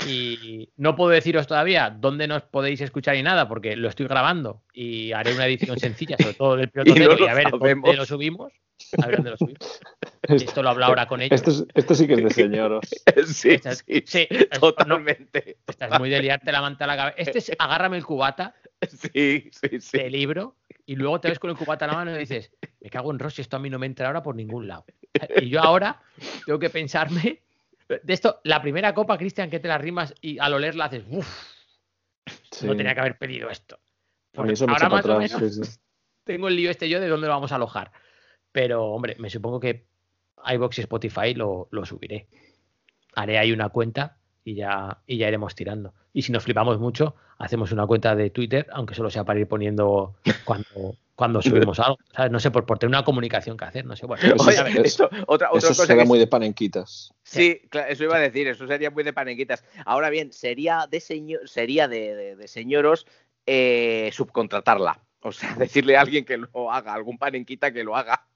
Y no puedo deciros todavía dónde nos podéis escuchar ni nada, porque lo estoy grabando y haré una edición sencilla, sobre todo del piloto Y no cero, lo y a ver sabemos. dónde lo subimos. A ver dónde lo subimos. Y esto lo hablo ahora con ellos. Esto, es- esto sí que es de señoros. Sí, Esta es- sí, sí, totalmente. Esta es muy de liarte la manta a la cabeza. Este es agárrame el cubata Sí, sí, sí. de libro y luego te ves con el cubata en la mano y dices, me cago en Rossi, esto a mí no me entra ahora por ningún lado. Y yo ahora tengo que pensarme de esto, la primera copa, Cristian, que te la rimas y al olerla haces, uff, Sí. no tenía que haber pedido esto. A mí Pues eso me ahora echa más para o atrás. menos sí, sí. tengo el lío este yo de dónde lo vamos a alojar. Pero, hombre, me supongo que iVoox y Spotify lo, lo subiré. Haré ahí una cuenta y ya, y ya iremos tirando. Y si nos flipamos mucho, hacemos una cuenta de Twitter, aunque solo sea para ir poniendo cuando, cuando subimos algo. ¿Sabes? No sé, por, por tener una comunicación que hacer. No sé. Bueno, Eso, Oye, ya veremos. esto, otra, otra eso cosa será que muy de panenquitas. sí, claro, eso iba a decir, eso sería muy de panenquitas. Ahora bien, sería de señor, sería de, de, de señoros eh, subcontratarla. O sea, decirle a alguien que lo haga, algún panenquita que lo haga.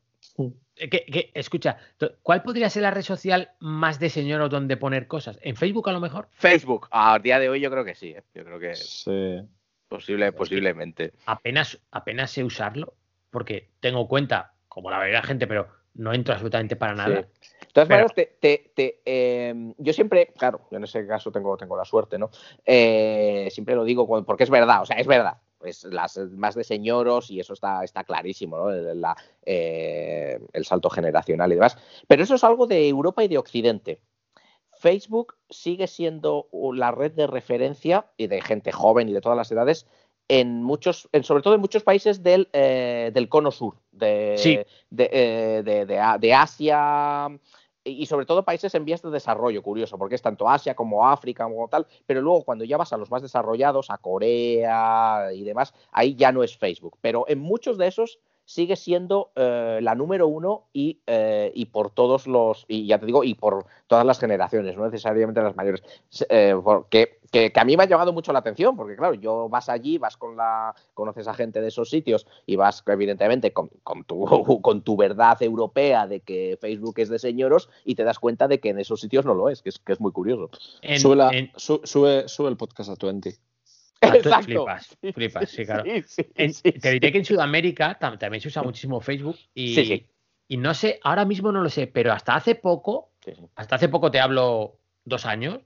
Que, que, escucha, ¿cuál podría ser la red social más de señor donde poner cosas? ¿En Facebook a lo mejor? Facebook, a día de hoy yo creo que sí, ¿eh? Yo creo que Sí. posible, posiblemente. Apenas, apenas sé usarlo, porque tengo cuenta, como la mayoría de la gente, pero no entro absolutamente para nada. Sí. De todas Pero- maneras, te, te, te, eh, yo siempre, claro, yo en ese caso tengo, tengo la suerte, ¿no? Eh, siempre lo digo cuando- porque es verdad, o sea, es verdad. Pues las más de señoros y eso está, está clarísimo, ¿no? El, la, eh, el salto generacional y demás. Pero eso es algo de Europa y de Occidente. Facebook sigue siendo la red de referencia y de gente joven y de todas las edades en muchos, en, sobre todo en muchos países del, eh, del cono sur, de, Sí. de, eh, de, de, de Asia y sobre todo países en vías de desarrollo, curioso, porque es tanto Asia como África como tal, pero luego cuando ya vas a los más desarrollados, a Corea y demás, ahí ya no es Facebook, pero en muchos de esos sigue siendo eh, la número uno y, eh, y por todos los, y ya te digo, y por todas las generaciones, no necesariamente las mayores, eh, porque, que, que a mí me ha llamado mucho la atención, porque claro, yo vas allí, vas con la, conoces a gente de esos sitios y vas evidentemente con, con, tu, con tu verdad europea de que Facebook es de señoros y te das cuenta de que en esos sitios no lo es, que es, que es muy curioso. En, sube, la, en, su, sube, sube el podcast a veinte. Exacto. Flipas, flipas, sí, claro. Sí, sí, en, sí, te diré que en Sudamérica tam también se usa muchísimo Facebook y, sí, sí. y no sé, ahora mismo no lo sé, pero hasta hace poco, Sí, sí. hasta hace poco te hablo dos años,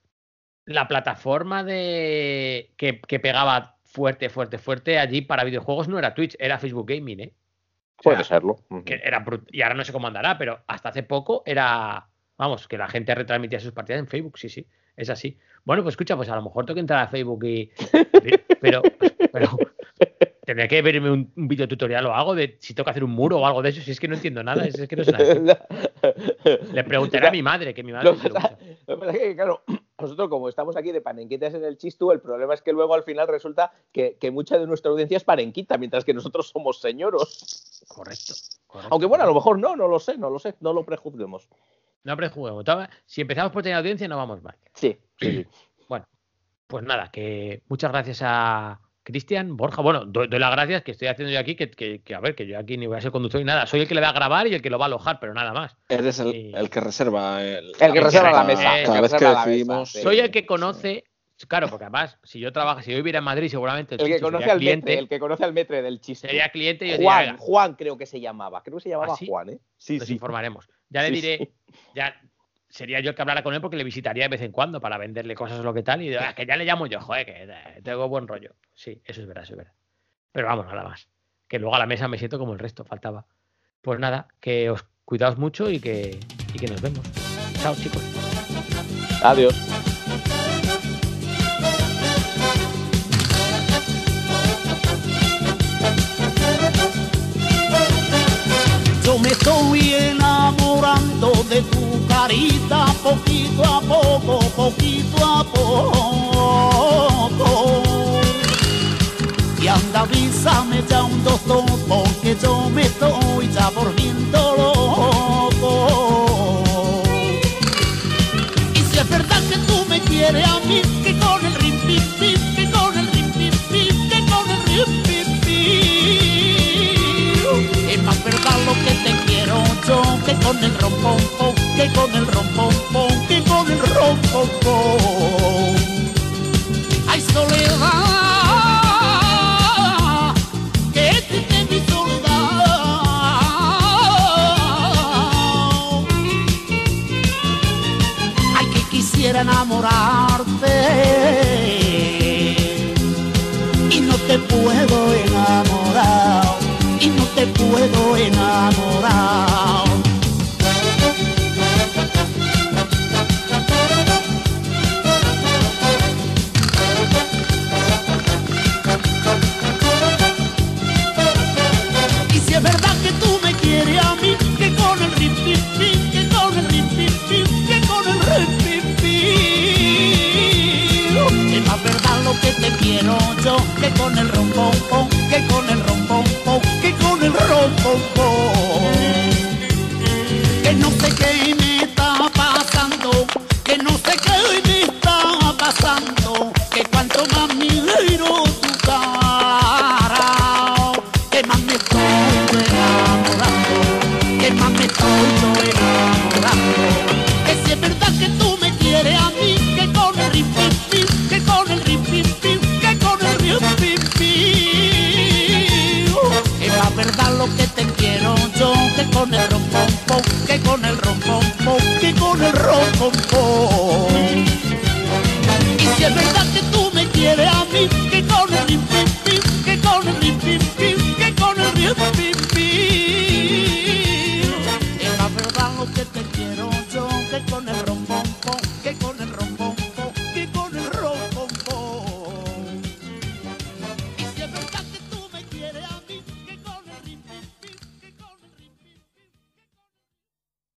la plataforma de que, que pegaba fuerte, fuerte, fuerte allí para videojuegos no era Twitch, era Facebook Gaming, ¿eh? O sea, Puede serlo. que era y ahora no sé cómo andará, pero hasta hace poco era, vamos, que la gente retransmitía sus partidas en Facebook, sí, sí, es así. Bueno, pues escucha, pues a lo mejor tengo que entrar a Facebook y... Pero, pero tendré que verme un, un video tutorial o algo de si tengo que hacer un muro o algo de eso, si es que no entiendo nada, es, es que no sé nada. Le preguntaré a mi madre, que mi madre Lo se lo usa. Lo que pasa es que, claro, nosotros como estamos aquí de panenquitas en el Chistu, el problema es que luego al final resulta que, que mucha de nuestra audiencia es panenquita, mientras que nosotros somos señoros. Correcto, correcto. Aunque bueno, a lo mejor no, no lo sé, no lo sé, no lo prejuzguemos. No prejuguemos. Si empezamos por tener audiencia no vamos mal. Sí, sí, sí. Bueno, pues nada, que muchas gracias a Cristian, Borja. Bueno, doy, doy las gracias que estoy haciendo yo aquí, que, que, que a ver, que yo aquí ni voy a ser conductor ni nada. Soy el que le va a grabar y el que lo va a alojar, pero nada más. Eres el, Y... el que reserva el, el que reserva la mesa. Cada el vez que, que la decidimos. mesa, sí. Soy el que conoce. Claro, porque además, si yo trabajo, si yo viviera en Madrid, seguramente el, el que conoce al cliente, metre, el que conoce al metre del Chistu. Sería cliente y yo Juan, diría, Juan creo que se llamaba, creo que se llamaba ¿Ah, sí? Juan, ¿eh? Sí, nos sí. informaremos. Ya le Sí, diré, sí. ya sería yo el que hablara con él porque le visitaría de vez en cuando para venderle cosas o lo que tal y ah, que ya le llamo yo, joder, que tengo buen rollo. Sí, eso es verdad, eso es verdad. Pero vamos, nada más. Que luego a la mesa me siento como el resto, faltaba. Pues nada, que os cuidaos mucho y que, y que nos vemos. Chao, chicos. Adiós. Yo me estoy enamorando de tu carita poquito a poco, poquito a poco. Y anda, avísame ya un doctor, porque yo me estoy ya volviendo loco. Y si es verdad que tú me quieres a mí, que con el rim pim pim, que con el rim pim pim, que con el rim pim pim. Es más verdad lo que te quiero yo, que con el rom pom pom, que con el rom pom pom, que con el rom pom pom. Ay, soledad. Enamorarte y no te puedo enamorar, y no te puedo enamorar. Y si es verdad que tú me quieres a mí, que con el rim pim pim, que con el rim pim pim, que con el rim pim. Es más verdad lo que te quiero yo, que con el rom pom pom, que con el rom pom pom, que con el rom pom pom. Que no sé qué me está pasando, que no sé qué me está pasando, que cuanto más miro tu cara, que más me estoy enamorando, que más me estoy yo enamorando. Que si es verdad que tú me quieres a mí, que con el rim pim pim, que con el rim pim pim, que con el rim pim pim. Es la verdad lo que te quiero yo, que con el rom pom pom, que con el rom pom pom, que con el rom pom pom. Y si es verdad que tú me quieres a mí, que con el rim pim pim, que con el rim pim pim, que con el rim pim pim. Es la verdad lo que te quiero yo, que con el